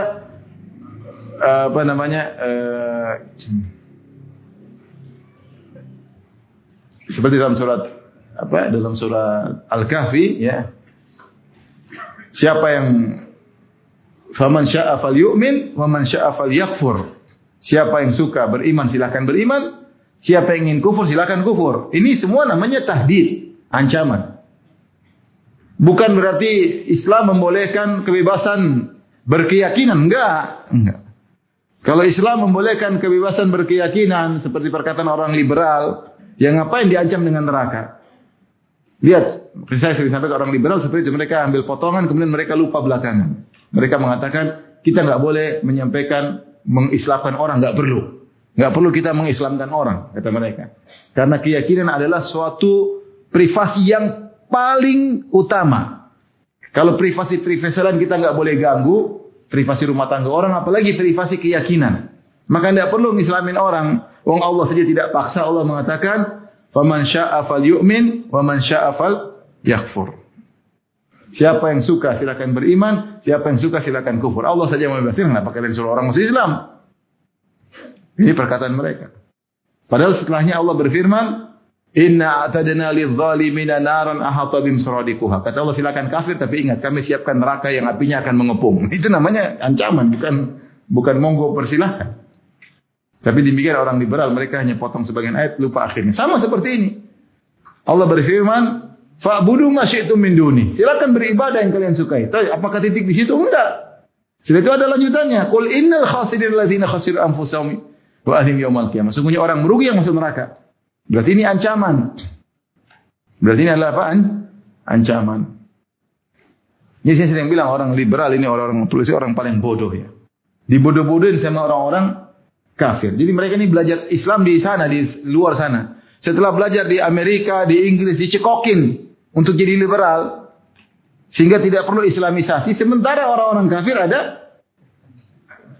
seperti dalam surat Al-Kahfi, ya. Siapa yang faman syaa falyu'min wa man syaa falyakfur. Siapa yang suka beriman silakan beriman, siapa yang ingin kufur silakan kufur. Ini semua namanya tahdid, ancaman. Bukan berarti Islam membolehkan kebebasan berkeyakinan, enggak. Kalau Islam membolehkan kebebasan berkeyakinan seperti perkataan orang liberal, yang ngapain diancam dengan neraka? Lihat, saya sering sampai ke orang liberal seperti itu, mereka ambil potongan kemudian mereka lupa belakangan. Mereka mengatakan kita nggak boleh menyampaikan mengislamkan orang, nggak perlu kita mengislamkan orang, kata mereka. Karena keyakinan adalah suatu privasi yang paling utama. Kalau privasi lain kita nggak boleh ganggu, privasi rumah tangga orang, apalagi privasi keyakinan. Maka tidak perlu mengislamin orang. Wong Allah saja tidak paksa. Allah mengatakan faman syaa'a falyu'min wa man syaa'a falyakfur. Siapa yang suka silakan beriman, siapa yang suka silakan kufur. Allah saja membebaskan, kenapa kalian suruh orang masuk Islam? Ini perkataan mereka. Padahal setelahnya Allah berfirman, inna a'tadna lidh-dhalimina naran ahata bihim suradiquha. Kata Allah silakan kafir, tapi ingat kami siapkan neraka yang apinya akan mengepung. Itu namanya ancaman, bukan monggo persilahkan. Tapi demikian orang liberal, mereka hanya potong sebagian ayat, lupa akhirnya. Sama seperti ini. Allah berfirman, fa'budu ma syi'tum min duni. Silakan beribadah yang kalian sukai. Tapi apakah titik di situ? Enggak. Setelah itu ada lanjutannya. Qul innal khasirin alladzina khasiru anfusahum wa ahlihim yaumal qiyamah. Sesungguhnya orang merugi yang masuk neraka. Berarti ini ancaman. Berarti ini adalah apaan? Ancaman. Ini saya sering bilang orang liberal ini orang-orang tulis orang paling bodoh ya. Dibodoh-bodohin sama orang-orang kafir. Jadi mereka ini belajar Islam di sana, di luar sana. Setelah belajar di Amerika, di Inggris, dicekokin untuk jadi liberal. Sehingga tidak perlu islamisasi. Sementara orang-orang kafir ada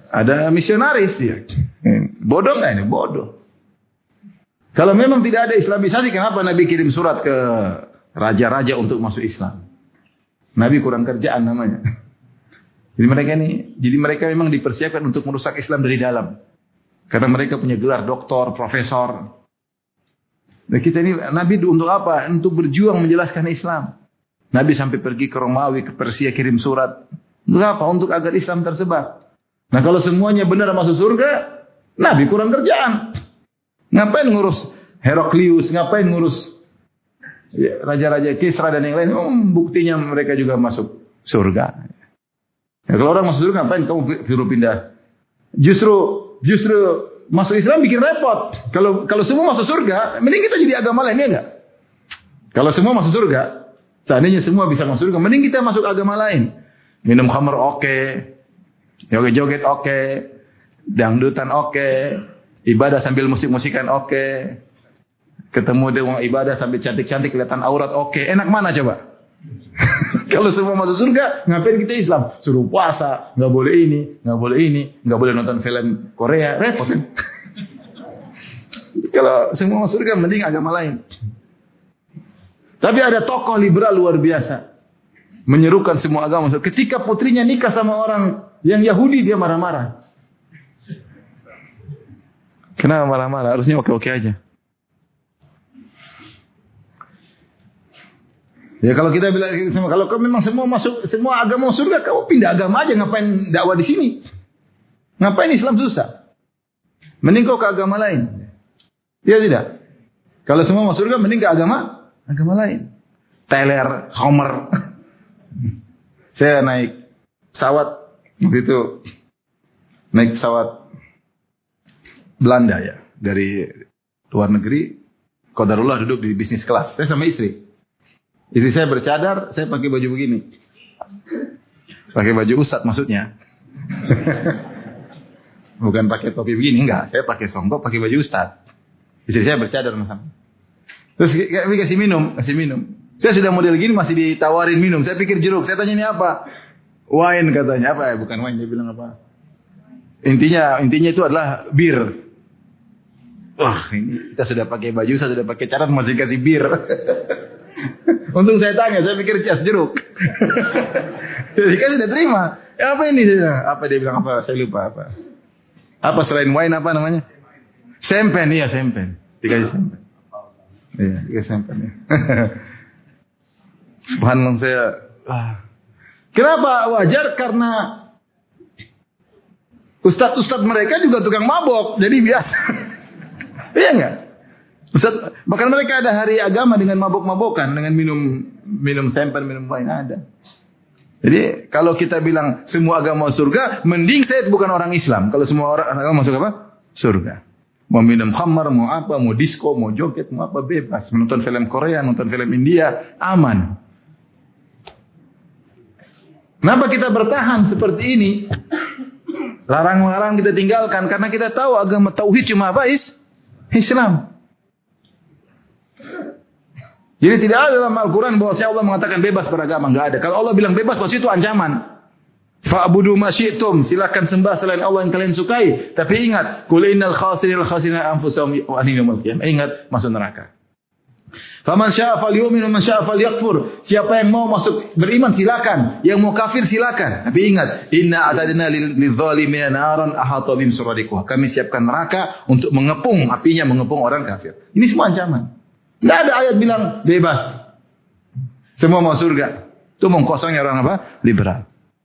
Ada misionaris ya. Bodoh nggak ini? Bodoh. Kalau memang tidak ada Islamisasi, kenapa Nabi kirim surat ke raja-raja untuk masuk Islam? Nabi kurang kerjaan namanya. Jadi mereka memang dipersiapkan untuk merusak Islam dari dalam. Karena mereka punya gelar doktor, profesor. Dan kita ini Nabi untuk apa? Untuk berjuang menjelaskan Islam. Nabi sampai pergi ke Romawi, ke Persia kirim surat. Untuk apa? Untuk agar Islam tersebar. Nah kalau semuanya benar masuk surga, Nabi kurang kerjaan. Ngapain ngurus Heraklius, ngapain ngurus raja-raja Kisra dan yang lain? Buktinya mereka juga masuk surga. Ya, kalau orang masuk surga, ngapain kamu suruh pindah? Justru masuk Islam bikin repot. Kalau semua masuk surga, mending kita jadi agama lain, ya enggak? Kalau semua masuk surga, seandainya semua bisa masuk surga, mending kita masuk agama lain. Minum khamr oke, joget-joget oke, dangdutan oke, ibadah sambil musik-musikan oke. Ketemu dengan ibadah sambil cantik-cantik kelihatan aurat oke. Enak mana coba? Kalau semua masuk surga, ngapain kita Islam? Suruh puasa, nggak boleh ini, nggak boleh nonton film Korea, repot kan? Kalau semua masuk surga, mending agama lain. Tapi ada tokoh liberal luar biasa, menyerukan semua agama. Ketika putrinya nikah sama orang yang Yahudi, dia marah-marah. Kenapa marah-marah? Harusnya oke-oke aja. Ya kalau kita bilang kalau memang semua agama surga, kamu pindah agama aja, ngapain dakwah di sini? Ngapain Islam susah? Mending kau ke agama lain. Iya tidak? Kalau semua masuk surga, mending ke agama lain. Teler, Homer. Saya naik pesawat begitu, naik pesawat Belanda ya, dari luar negeri. Qadarullah duduk di bisnis kelas. Saya sama istri. Istri saya bercadar, saya pakai baju begini. Pakai baju ustad maksudnya. Bukan pakai topi begini, enggak. Saya pakai songkok, pakai baju ustad. Istri saya bercadar sama. Terus kami kasih minum. Saya sudah model gini masih ditawarin minum. Saya pikir jeruk. Saya tanya ini apa? Wine katanya. Apa ya? Bukan wine, dia bilang apa? Intinya itu adalah bir. Wah, ini kita sudah pakai baju, saya sudah pakai cadar masih kasih bir. Untung saya tanya, saya pikir jas jeruk. Jadi kan sudah terima. Apa ini? Apa dia bilang apa? Saya lupa apa. Apa selain wine apa namanya? Sempen, iya sempen. Dikasih sempen. Iya, dikasih sempen ya. Subhanallah saya. Kenapa wajar? Karena ustadz mereka juga tukang mabok, jadi biasa. Iya enggak? Ustaz, bahkan mereka ada hari agama dengan mabok-mabokan, dengan minum semper, minum wine ada. Jadi kalau kita bilang semua agama surga, mending saya bukan orang Islam. Kalau semua orang agama masuk apa? Surga. Mau minum khamar, mau apa, mau disco, mau joget, mau apa bebas. Menonton film Korea, nonton film India, aman. Kenapa kita bertahan seperti ini? Larang-larang kita tinggalkan karena kita tahu agama tauhid cuma apa? Islam. Jadi tidak ada dalam Al-Quran bahwa Allah mengatakan bebas beragama. Enggak ada. Kalau Allah bilang bebas, pasti itu ancaman. Fa'budu ma syi'tum. Silakan sembah selain Allah yang kalian sukai. Tapi ingat, qul innal khasirina anfusahum wa ahlihim yaumil qiyamah. Ingat, masuk neraka. Faman syaa falyu'min wa man syaa falyakfur. Siapa yang mau masuk beriman silakan, yang mau kafir silakan. Tapi ingat, inna a'tadna lidh-dhalimina naran ahata bihim suradiquha. Kami siapkan neraka untuk mengepung apinya, mengepung orang kafir. Ini semua ancaman. Tidak ada ayat bilang bebas. Semua mau surga. Itu omong kosongnya orang apa? Liberal.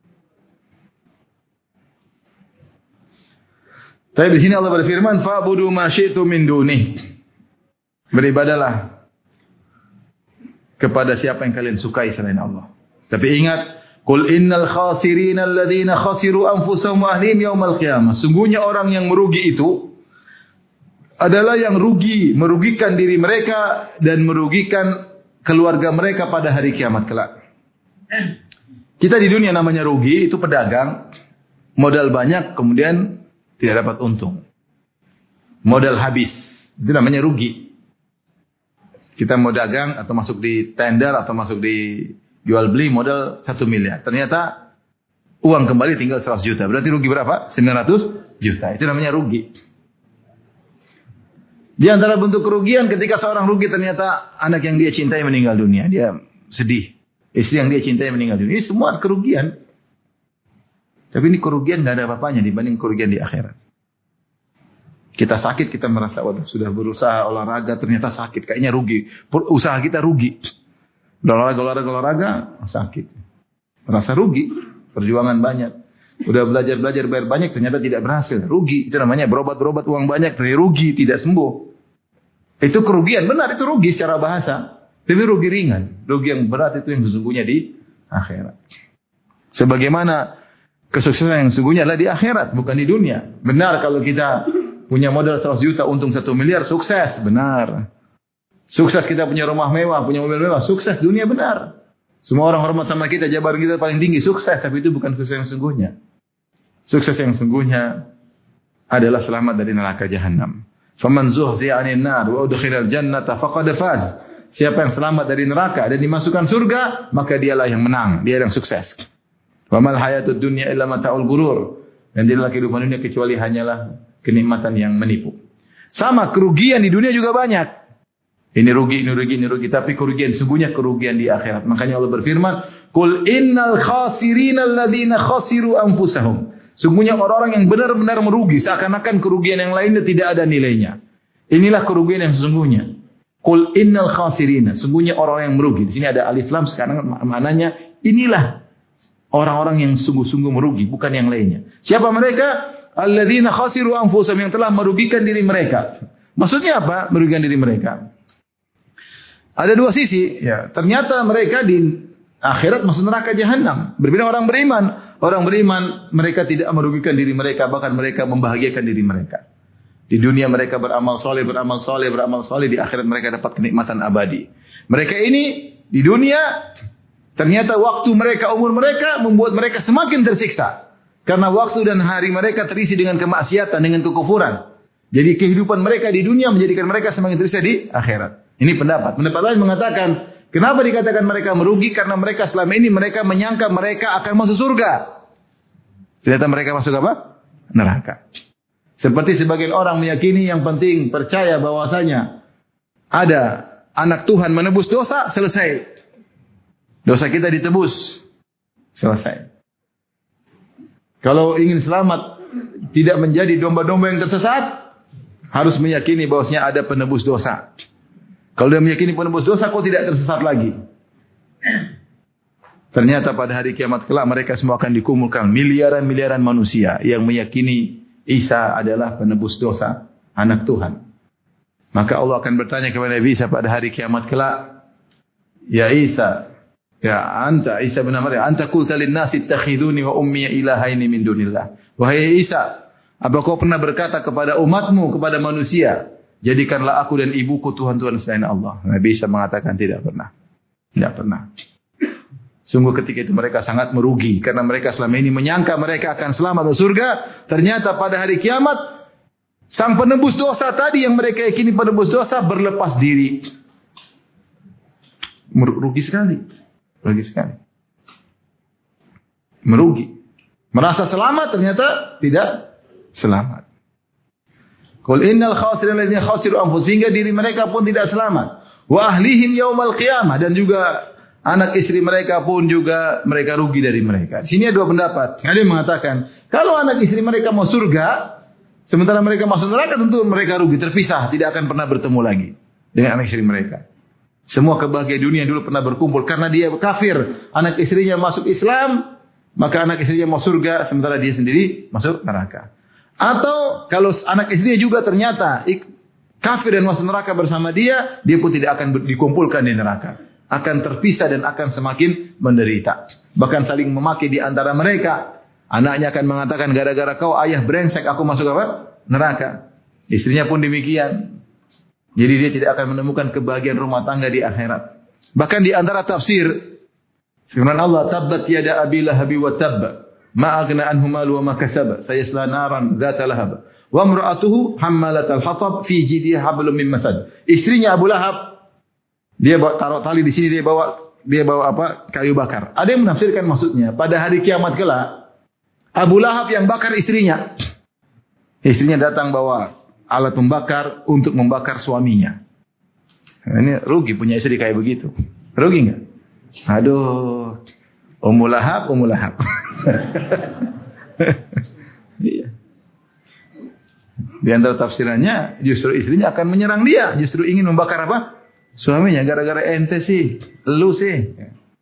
Tapi di sini Allah berfirman, "Fa'budu ma syi'tum min dunih." Beribadalah kepada siapa yang kalian sukai selain Allah. Tapi ingat, qul innal khasirina alladziina khasiru anfusahum wa ahlihim yaumal qiyamah. Sungguhnya orang yang merugi itu adalah yang merugikan diri mereka dan merugikan keluarga mereka pada hari kiamat kelak. Kita di dunia namanya rugi, itu pedagang, modal banyak kemudian tidak dapat untung. Modal habis, itu namanya rugi. Kita mau dagang atau masuk di tender atau masuk di jual beli modal 1 miliar. Ternyata Uang kembali tinggal 100 juta. Berarti rugi berapa? 900 juta. Itu namanya rugi. Di antara bentuk kerugian ketika seorang rugi ternyata anak yang dia cintai meninggal dunia. Dia sedih. Istri yang dia cintai meninggal dunia. Ini semua kerugian. Tapi ini kerugian nggak ada apa-apanya dibanding kerugian di akhirat. Kita sakit, kita merasa waduh sudah berusaha olahraga ternyata sakit. Kayaknya rugi. Usaha kita rugi. Olahraga, sakit. Merasa rugi. Perjuangan banyak. Udah belajar bayar banyak ternyata tidak berhasil. Rugi. Itu namanya berobat uang banyak tapi rugi, tidak sembuh. Itu kerugian. Benar itu rugi secara bahasa. Tapi rugi ringan. Rugi yang berat itu yang sesungguhnya di akhirat. Sebagaimana kesuksesan yang sesungguhnya adalah di akhirat. Bukan di dunia. Benar kalau kita punya modal 100 juta untung 1 miliar. Sukses. Benar. Sukses kita punya rumah mewah. Punya mobil mewah. Sukses dunia benar. Semua orang hormat sama kita, jabatan kita paling tinggi, sukses. Tapi itu bukan sukses yang sungguhnya. Sukses yang sungguhnya adalah selamat dari neraka jahanam. Faman zuhzi'a 'anil nar wa udkhilal jannata faqad faz. Siapa yang selamat dari neraka dan dimasukkan surga, maka dialah yang menang, dia yang sukses. Wa mal hayatud dunya illa mata'ul ghurur. Dan tidaklah kehidupan dunia kecuali hanyalah kenikmatan yang menipu. Sama kerugian di dunia juga banyak. Ini rugi. Tapi kerugian, sungguhnya kerugian di akhirat. Makanya Allah berfirman, Qul innal khasirina alladhina khasiru anfusahum. Sungguhnya orang-orang yang benar-benar merugi. Seakan-akan kerugian yang lainnya tidak ada nilainya. Inilah kerugian yang sesungguhnya. Qul innal khasirina. Sungguhnya orang yang merugi. Di sini ada alif lam, sekarang maknanya inilah orang-orang yang sungguh-sungguh merugi. Bukan yang lainnya. Siapa mereka? Alladhina khasiru anfusahum. Yang telah merugikan diri mereka. Maksudnya apa? Merugikan diri mereka. Ada dua sisi, ya. Ternyata mereka di akhirat masuk neraka jahanam. Berbeda orang beriman. Orang beriman mereka tidak merugikan diri mereka, bahkan mereka membahagiakan diri mereka. Di dunia mereka beramal soleh, di akhirat mereka dapat kenikmatan abadi. Mereka ini di dunia ternyata waktu mereka, umur mereka membuat mereka semakin tersiksa. Karena waktu dan hari mereka terisi dengan kemaksiatan, dengan kekufuran. Jadi kehidupan mereka di dunia menjadikan mereka semakin tersiksa di akhirat. Ini pendapat. Pendapat lain mengatakan, kenapa dikatakan mereka merugi? Karena mereka selama ini mereka menyangka mereka akan masuk surga. Ternyata mereka masuk apa? Neraka. Seperti sebagian orang meyakini yang penting percaya bahwasanya ada anak Tuhan menebus dosa, selesai. Dosa kita ditebus. Selesai. Kalau ingin selamat, tidak menjadi domba-domba yang tersesat, harus meyakini bahwasanya ada penebus dosa. Kalau dia meyakini penebus dosa, kok tidak tersesat lagi? Ternyata pada hari kiamat kelak mereka semua akan dikumpulkan miliaran-miliaran manusia yang meyakini Isa adalah penebus dosa, anak Tuhan. Maka Allah akan bertanya kepada Nabi Isa pada hari kiamat kelak, Ya Isa, ya anta Isa bin Maryam, anta qulta lin-nasi ittakhiduni wa ummi ilahaini min dunillah. Wahai Isa, apa kau pernah berkata kepada umatmu, kepada manusia, jadikanlah aku dan ibuku Tuhan-Tuhan selain Allah. Nabi Isa mengatakan tidak pernah. Tidak pernah. Sungguh ketika itu mereka sangat merugi. Karena mereka selama ini menyangka mereka akan selamat di surga. Ternyata pada hari kiamat, sang penebus dosa tadi yang mereka yakini penebus dosa berlepas diri. Merugi sekali. Merugi sekali. Merugi. Merasa selamat ternyata tidak selamat. Qul innal khasirin alladziina khasiru anfusahum, sehingga diri mereka pun tidak selamat. Wa ahlihim yaumal qiyamah, dan juga anak istri mereka pun juga mereka rugi dari mereka. Di sini ada dua pendapat. Ada yang mengatakan, kalau anak istri mereka mau surga, sementara mereka masuk neraka, tentu mereka rugi, terpisah, tidak akan pernah bertemu lagi dengan anak istri mereka. Semua kebahagiaan dunia dulu pernah berkumpul karena dia kafir, anak istrinya masuk Islam, maka anak istrinya mau surga, sementara dia sendiri masuk neraka. Atau kalau anak istrinya juga ternyata kafir dan masuk neraka bersama dia, dia pun tidak akan dikumpulkan di neraka. Akan terpisah dan akan semakin menderita. Bahkan saling memaki di antara mereka. Anaknya akan mengatakan, gara-gara kau ayah brengsek, aku masuk apa? Neraka. Istrinya pun demikian. Jadi dia tidak akan menemukan kebahagiaan rumah tangga di akhirat. Bahkan di antara tafsir, firman Allah, tabbat yada abi lahabi wa tabba. Ma aghna anhu malu wa ma kasaba, sayasla naran dzata lahab. Wa imra'atuhu hammalatal hatab fi jidha hablum min masad. Istrinya Abu Lahab, dia bawa taruh tali di sini, dia bawa apa? Kayu bakar. Ada yang menafsirkan maksudnya pada hari kiamat kelak Abu Lahab yang bakar istrinya. Istrinya datang bawa alat membakar untuk membakar suaminya. Nah, ini rugi punya istri kayak begitu. Rugi nggak? Aduh, Ummu Lahab. Iya. Di antara tafsirannya, justru istrinya akan menyerang dia. Justru ingin membakar apa? Suaminya. Gara-gara ente sih, lu sih.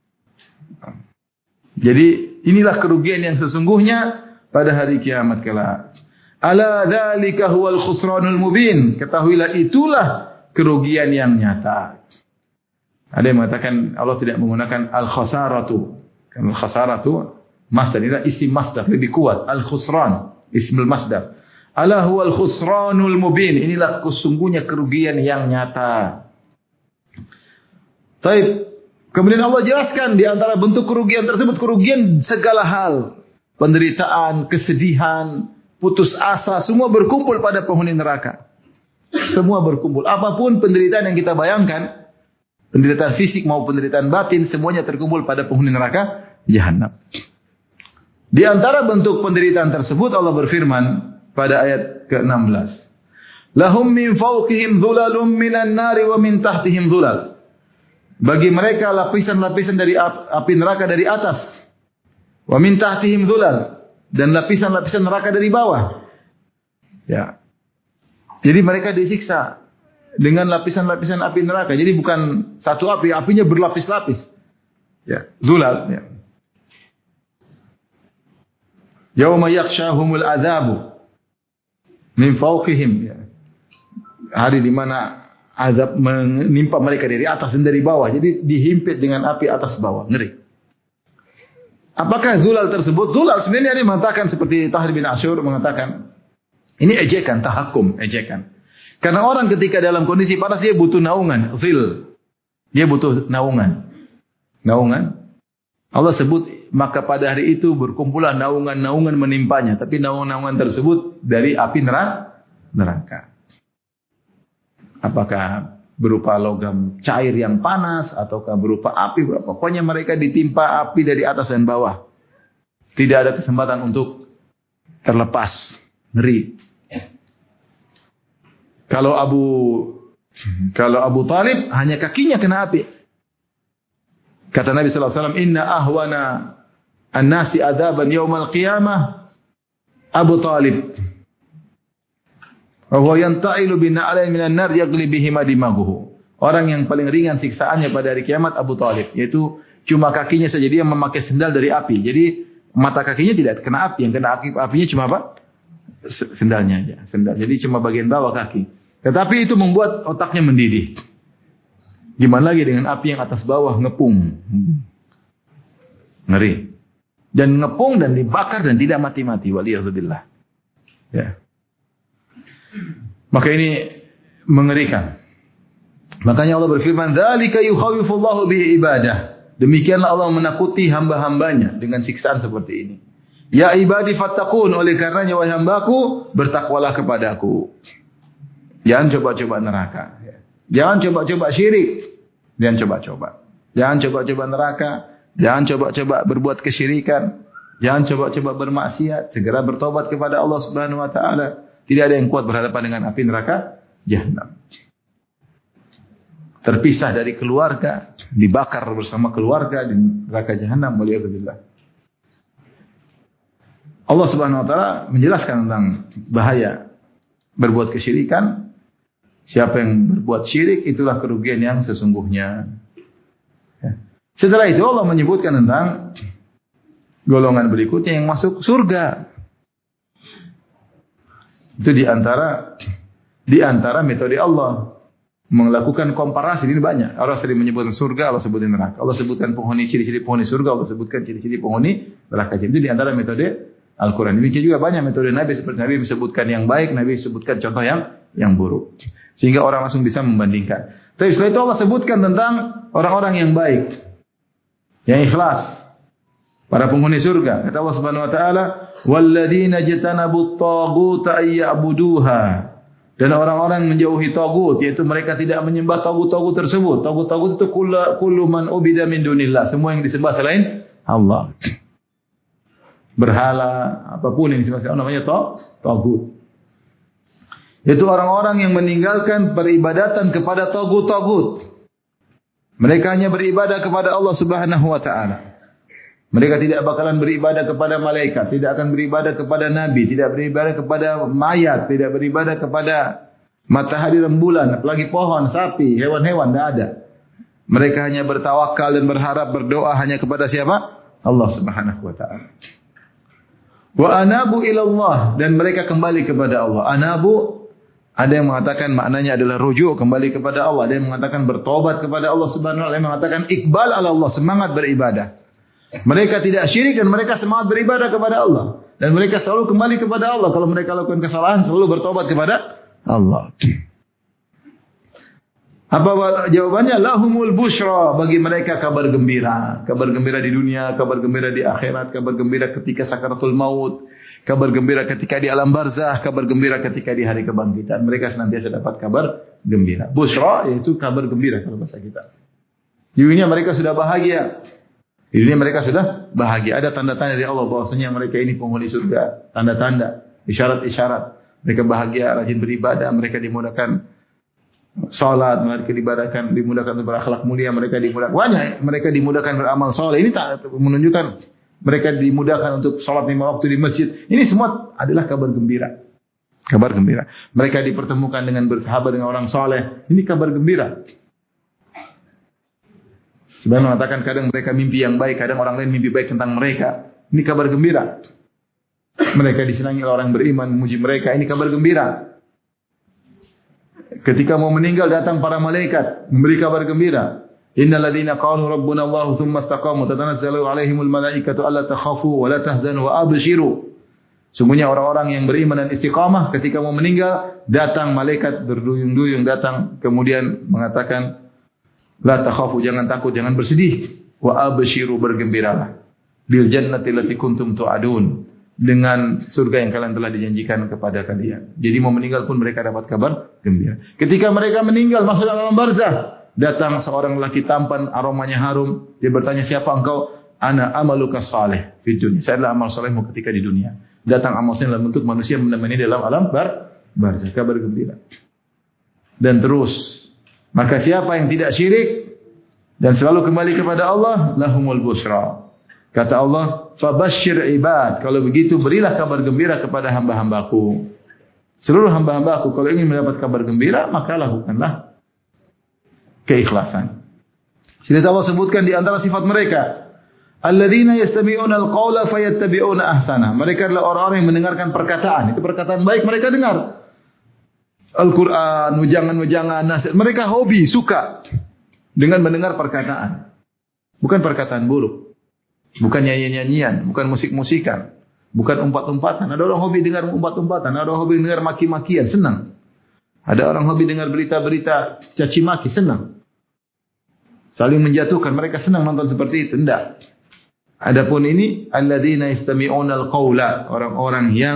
Jadi inilah kerugian yang sesungguhnya pada hari kiamat kelak. Ala dzalika huwal khusranul mubin. Ketahuilah itulah kerugian yang nyata. Ada yang mengatakan Allah tidak menggunakan al-khasaratu. Karena al-khasaratu masdar, ini isim masdar lebih kuat. Al-khusran, ismul masdar. Ala huwal khusranul mubin. Inilah sesungguhnya kerugian yang nyata. Baik. Kemudian Allah jelaskan di antara bentuk kerugian tersebut, kerugian segala hal. Penderitaan, kesedihan, putus asa, semua berkumpul pada penghuni neraka. Semua berkumpul. Apapun penderitaan yang kita bayangkan, penderitaan fisik maupun penderitaan batin, semuanya terkumpul pada penghuni neraka Jahannam. Di antara bentuk penderitaan tersebut Allah berfirman pada ayat ke-16. Lahum min fawqihim dhulalum minan nari wa min tahtihim dhulal. Bagi mereka lapisan-lapisan dari api neraka dari atas. Wa min tahtihim dhulal. Dan lapisan-lapisan neraka dari bawah. Ya. Jadi mereka disiksa dengan lapisan-lapisan api neraka. Jadi bukan satu api, apinya berlapis-lapis. Ya, dhulal. Ya. Yauma yakhshahumul adzabu min fawqihim. Ya. Hari di mana azab menimpa mereka dari atas dan dari bawah. Jadi dihimpit dengan api atas bawah. Ngeri. Apakah zulal tersebut? Zulal sebenarnya dia mengatakan seperti Tahir bin Asyur mengatakan. Ini ejekan, tahakum, ejekan. Karena orang ketika dalam kondisi panas dia butuh naungan. Zil. Dia butuh naungan. Naungan. Allah sebut maka pada hari itu berkumpulah naungan-naungan menimpanya. Tapi naungan-naungan tersebut dari api neraka. Apakah berupa logam cair yang panas ataukah berupa api, pokoknya mereka ditimpa api dari atas dan bawah. Tidak ada kesempatan untuk terlepas. Ngeri. Kalau Abu Talib hanya kakinya kena api. Kata Nabi sallallahu alaihi wasallam, "Inna ahwana an-nasi adzaban yaumal qiyamah Abu Talib." Wa yanta'ilu bina'alain minan nar yaqli bihi madimaguhu. Orang yang paling ringan siksaannya pada hari kiamat Abu Talib, yaitu cuma kakinya saja dia memakai sendal dari api. Jadi mata kakinya tidak kena api, yang kena apinya cuma apa? Sendalnya aja, sendal. Jadi cuma bagian bawah kaki. Tetapi itu membuat otaknya mendidih. Gimana lagi dengan api yang atas bawah ngepung. Ngeri. Dan ngepung dan dibakar dan tidak mati-mati. Waliyahzubillah. Ya. Maka ini mengerikan. Makanya Allah berfirman, "Dzalika yukhawwifullahu bihi ibadah." Demikianlah Allah menakuti hamba-hambanya dengan siksaan seperti ini. Ya ibadi fattaqun, oleh karenanya wahai hambaku, bertakwalah kepadaku. Jangan coba-coba neraka. Jangan coba-coba syirik. Jangan coba-coba. Jangan coba-coba neraka. Jangan coba-coba berbuat kesyirikan. Jangan coba-coba bermaksiat. Segera bertobat kepada Allah Subhanahu wa taala. Tidak ada yang kuat berhadapan dengan api neraka Jahannam. Terpisah dari keluarga, dibakar bersama keluarga di neraka Jahannam. Waliyahzubillah. Allah Subhanahu wa taala menjelaskan tentang bahaya berbuat kesyirikan. Siapa yang berbuat syirik itulah kerugian yang sesungguhnya. Setelah itu Allah menyebutkan tentang golongan berikutnya yang masuk surga. Itu di antara metode Allah melakukan komparasi. Ini banyak. Allah sering menyebutkan surga, Allah sebutkan neraka. Allah sebutkan ciri-ciri penghuni surga, Allah sebutkan ciri-ciri penghuni neraka. Itu di antara metode Al-Quran. Demikian juga banyak metode Nabi, seperti Nabi sebutkan yang baik, Nabi sebutkan contoh yang buruk. Sehingga orang langsung bisa membandingkan. Tapi setelah itu Allah sebutkan tentang orang-orang yang baik, yang ikhlas, para penghuni surga. Kata Allah Subhanahu wa taala, "Walladzina jatanabut taghuta ayya'buduha." Dan orang-orang menjauhi tagut, yaitu mereka tidak menyembah tagut-tagut tersebut. Tagut-tagut itu kullu man ubida min dunillah, semua yang disembah selain Allah. berhala, apapun yang disebut namanya tagut. Itu orang-orang yang meninggalkan peribadatan kepada tagut-tagut. Mereka hanya beribadah kepada Allah Subhanahu wa taala. Mereka tidak bakalan beribadah kepada malaikat, tidak akan beribadah kepada nabi, tidak beribadah kepada mayat, tidak beribadah kepada matahari rembulan, apalagi pohon, sapi, hewan-hewan, tidak ada. Mereka hanya bertawakal dan berharap berdoa hanya kepada siapa? Allah Subhanahu wa taala. Wa anabu ilallah, dan mereka kembali kepada Allah. Anabu, ada yang mengatakan maknanya adalah rujuk, kembali kepada Allah. Ada yang mengatakan bertobat kepada Allah Subhanahu wa taala, ada yang mengatakan iqbal ala Allah, semangat beribadah. Mereka tidak syirik dan mereka semangat beribadah kepada Allah. Dan mereka selalu kembali kepada Allah. Kalau mereka lakukan kesalahan, selalu bertobat kepada Allah. Apa jawabannya? Lahumul busyra, bagi mereka kabar gembira. Kabar gembira di dunia, kabar gembira di akhirat, kabar gembira ketika sakaratul maut, kabar gembira ketika di alam barzah, kabar gembira ketika di hari kebangkitan. Mereka senantiasa dapat kabar gembira. Busyra yaitu kabar gembira kalau bahasa kita. Di dunia mereka sudah bahagia. Di dunia mereka sudah bahagia. Ada tanda-tanda dari Allah bahwasanya mereka ini penghuni surga. Tanda-tanda, isyarat-isyarat. Mereka bahagia, rajin beribadah, mereka dimudahkan salat, mereka dimudahkan untuk berakhlak mulia, mereka dimudahkan beramal saleh. Ini tak menunjukkan mereka dimudahkan untuk salat 5 waktu di masjid. Ini semua adalah kabar gembira. Kabar gembira. Mereka dipertemukan dengan bersahabat dengan orang saleh. Ini kabar gembira. Sebenarnya mengatakan kadang mereka mimpi yang baik, kadang orang lain mimpi baik tentang mereka. Ini kabar gembira. Mereka disenangi oleh orang beriman, memuji mereka. Ini kabar gembira. Ketika mau meninggal datang para malaikat memberi kabar gembira. Innal ladzina qalu rabbuna Allah tsumma istaqamu tatanazzalu alaihimul malaikatu alla takhafu wa la tahzanu wa abshiru. Sungguhnya orang-orang yang beriman dan istiqamah ketika mau meninggal datang malaikat berduyung-duyung datang kemudian mengatakan la takhafu, jangan takut, jangan bersedih. Wa abshiru, bergembiralah. Bil jannati allati kuntum tu'adun, dengan surga yang kalian telah dijanjikan kepada kalian. Jadi mau meninggal pun mereka dapat kabar gembira. Ketika mereka meninggal masuk dalam barzah, datang seorang lelaki tampan, aromanya harum. Dia bertanya, siapa engkau? Ana amaluka salih fid dunya. Saya adalah amal salehmu ketika di dunia. Datang amal saleh dalam bentuk manusia menemani dalam alam barzah, kabar gembira. Dan terus, maka siapa yang tidak syirik dan selalu kembali kepada Allah, lahumul busra. Kata Allah, fabashshir ibad. Kalau begitu berilah kabar gembira kepada hamba-hambaku. Seluruh hamba-hambaku kalau ingin mendapat kabar gembira, maka lakukanlah keikhlasan. Sudah Allah sebutkan di antara sifat mereka, alladzina yastami'una al-qaula fayattabi'una ahsana. Mereka adalah orang-orang yang mendengarkan perkataan. Itu perkataan baik mereka dengar. Al-Quran, ujangan-ujangan, nasihat. Mereka hobi, suka dengan mendengar perkataan. Bukan perkataan buruk. Bukan nyanyian-nyanyian. Bukan musik-musikan. Bukan umpat-umpatan. Ada orang hobi dengar umpat-umpatan. Ada orang hobi dengar maki-makian. Senang. Ada orang hobi dengar berita-berita caci maki. Senang. Saling menjatuhkan. Mereka senang nonton seperti itu. Tidak. Adapun ini, alladzina yastami'una al-qawla. Orang-orang yang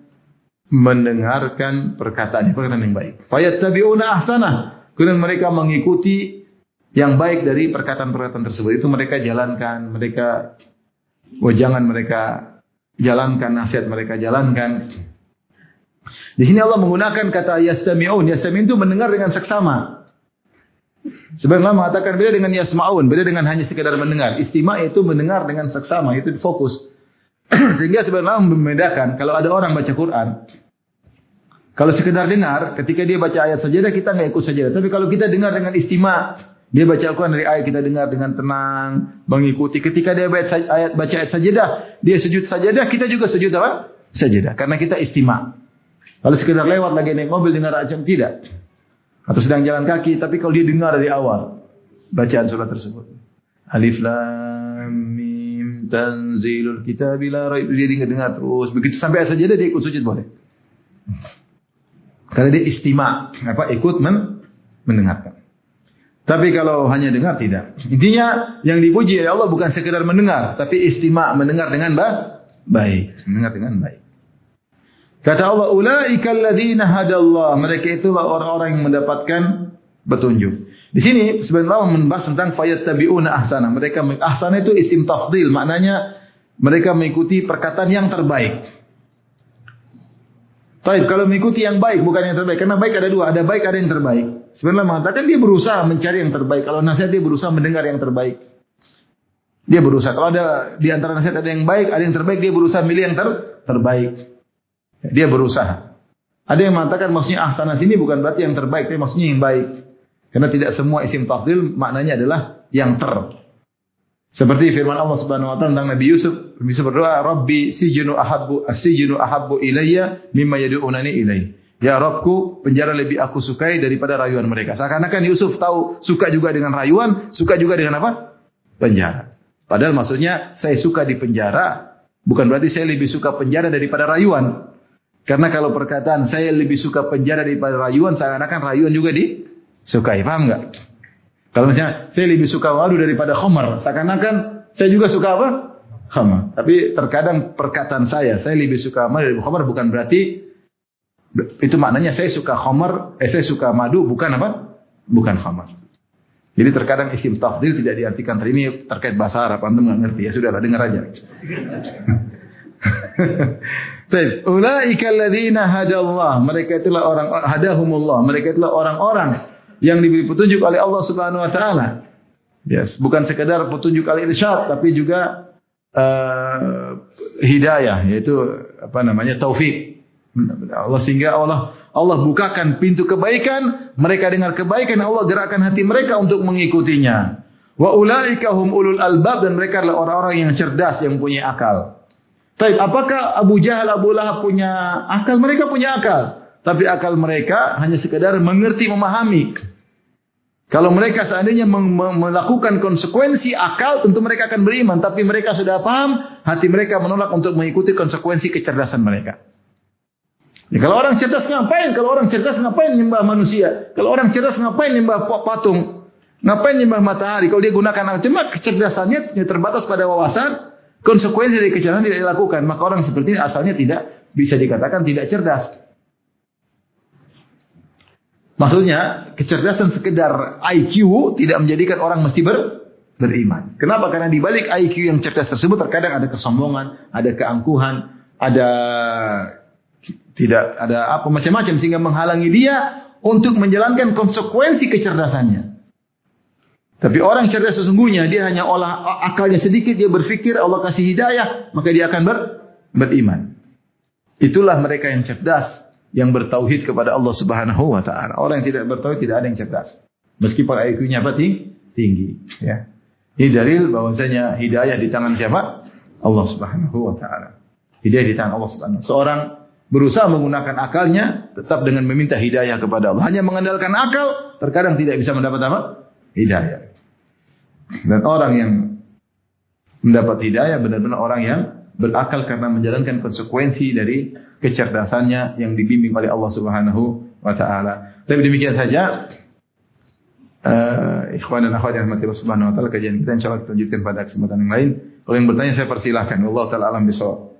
mendengarkan perkataan yang baik. Fayattabi'una ahsanah. Kemudian mereka mengikuti yang baik dari perkataan-perkataan tersebut. Itu mereka jalankan, mereka wajangan mereka jalankan, nasihat mereka jalankan. Di sini Allah menggunakan kata yastami'un. Yastami'un itu mendengar dengan seksama. Sebenarnya Allah mengatakan beda dengan yasma'un, beda dengan hanya sekedar mendengar. Istima' itu mendengar dengan seksama, itu fokus. Sehingga sebenarnya membedakan kalau ada orang baca Quran, kalau sekedar dengar, ketika dia baca ayat sajadah kita nggak ikut sajadah. Tapi kalau kita dengar dengan istima, dia baca Al-Quran dari ayat kita dengar dengan tenang, mengikuti. Ketika dia baca ayat sajadah, dia sujud sajadah, kita juga sujud apa? Sajadah. Karena kita istima. Kalau sekedar lewat lagi naik mobil dengar ajam tidak. Atau sedang jalan kaki, tapi kalau dia dengar dari awal bacaan surat tersebut. Alif Lam Mim Tanzilul Kitabi la Raib, dia dengar terus. Begitu sampai ayat sajadah dia ikut sujud boleh. Karena dia istima, ikut mendengarkan. Tapi kalau hanya dengar tidak. Intinya yang dipuji oleh Allah bukan sekedar mendengar, tapi istima, mendengar dengan baik, mendengar dengan baik. Kata Allah, ulaika alladzina hadallah. Mereka itulah orang-orang yang mendapatkan petunjuk. Di sini sebenarnya membahas tentang fayattabi'una ahsana. Mereka ahsana itu isim tafdhil, maknanya mereka mengikuti perkataan yang terbaik. Baik, kalau mengikuti yang baik bukan yang terbaik, karena baik ada dua, ada baik ada yang terbaik. Sebenarnya mengatakan dia berusaha mencari yang terbaik. Kalau nasihat dia berusaha mendengar yang terbaik. Dia berusaha. Kalau ada di antara nasihat ada yang baik, ada yang terbaik, dia berusaha milih yang terbaik. Dia berusaha. Ada yang mengatakan maksudnya ahsanah sini bukan berarti yang terbaik, tapi maksudnya yang baik. Karena tidak semua isim tafdhil maknanya adalah yang Seperti firman Allah Subhanahu wa taala tentang Nabi Yusuf, bisa berdoa, "Rabbi sijnu ahabbu ilayya mimma yad'unani ilaihi." Ya Rabbku, penjara lebih aku sukai daripada rayuan mereka. Seakan-akan Yusuf tahu suka juga dengan rayuan, suka juga dengan apa? Penjara. Padahal maksudnya saya suka di penjara, bukan berarti saya lebih suka penjara daripada rayuan. Karena kalau perkataan saya lebih suka penjara daripada rayuan, seakan-akan rayuan juga disukai. Paham enggak? Kalau misalnya saya lebih suka madu daripada khamar, seakan-akan saya juga suka apa? Khamar. Tapi terkadang perkataan saya lebih suka madu daripada khamar bukan berarti itu maknanya saya suka khamar, saya suka madu bukan apa? Bukan khamar. Jadi terkadang isim tafdhil tidak diartikan ini terkait bahasa Arab, antum enggak ngerti. Ya sudahlah, dengar aja. Baik, ulaika alladzina hadallah, mereka itulah orang hadahumullah, mereka itulah orang-orang yang diberi petunjuk oleh Allah Subhanahu wa taala. Yes, bukan sekedar petunjuk al-irsyad tapi juga hidayah, yaitu apa namanya? Taufik. Sehingga Allah bukakan pintu kebaikan, mereka dengar kebaikan, Allah gerakkan hati mereka untuk mengikutinya. Wa ulaika hum ulul albab, dan mereka adalah orang-orang yang cerdas, yang punya akal. Tapi apakah Abu Jahal, Abu Lahab punya akal? Mereka punya akal. Tapi akal mereka hanya sekedar mengerti, memahami. Kalau mereka seandainya melakukan konsekuensi akal, tentu mereka akan beriman. Tapi mereka sudah paham, hati mereka menolak untuk mengikuti konsekuensi kecerdasan mereka. Ya, kalau orang cerdas ngapain? Kalau orang cerdas ngapain nyembah manusia? Kalau orang cerdas ngapain nyembah patung? Ngapain nyembah matahari? Kalau dia gunakan cuma kecerdasannya terbatas pada wawasan, konsekuensi dari kecerdasan tidak dilakukan. Maka orang seperti ini asalnya tidak bisa dikatakan tidak cerdas. Maksudnya, kecerdasan sekedar IQ tidak menjadikan orang mesti beriman. Kenapa? Karena di balik IQ yang cerdas tersebut terkadang ada kesombongan, ada keangkuhan, ada macam-macam sehingga menghalangi dia untuk menjalankan konsekuensi kecerdasannya. Tapi orang cerdas sesungguhnya dia hanya olah akalnya sedikit, dia berpikir Allah kasih hidayah, maka dia akan beriman. Itulah mereka yang cerdas, yang bertauhid kepada Allah Subhanahu wa taala. Orang yang tidak bertauhid tidak ada yang cerdas. Meskipun IQ-nya apa? Tinggi, ya. Ini dalil bahwasanya hidayah di tangan siapa? Allah Subhanahu wa taala. Hidayah di tangan Allah Subhanahu. Seorang berusaha menggunakan akalnya tetap dengan meminta hidayah kepada Allah. Hanya mengandalkan akal terkadang tidak bisa mendapat apa? Hidayah. Dan orang yang mendapat hidayah benar-benar orang yang berakal karena menjalankan konsekuensi dari kecerdasannya yang dibimbing oleh Allah Subhanahu wa taala. Tapi demikian saja ikhwan dan akhwat yang dirahmati Allah Subhanahu wa taala, kajian kita insyaallah kita lanjutkan pada kesempatan yang lain. Kalau yang bertanya saya persilahkan. Wallahu taala alam bisawab.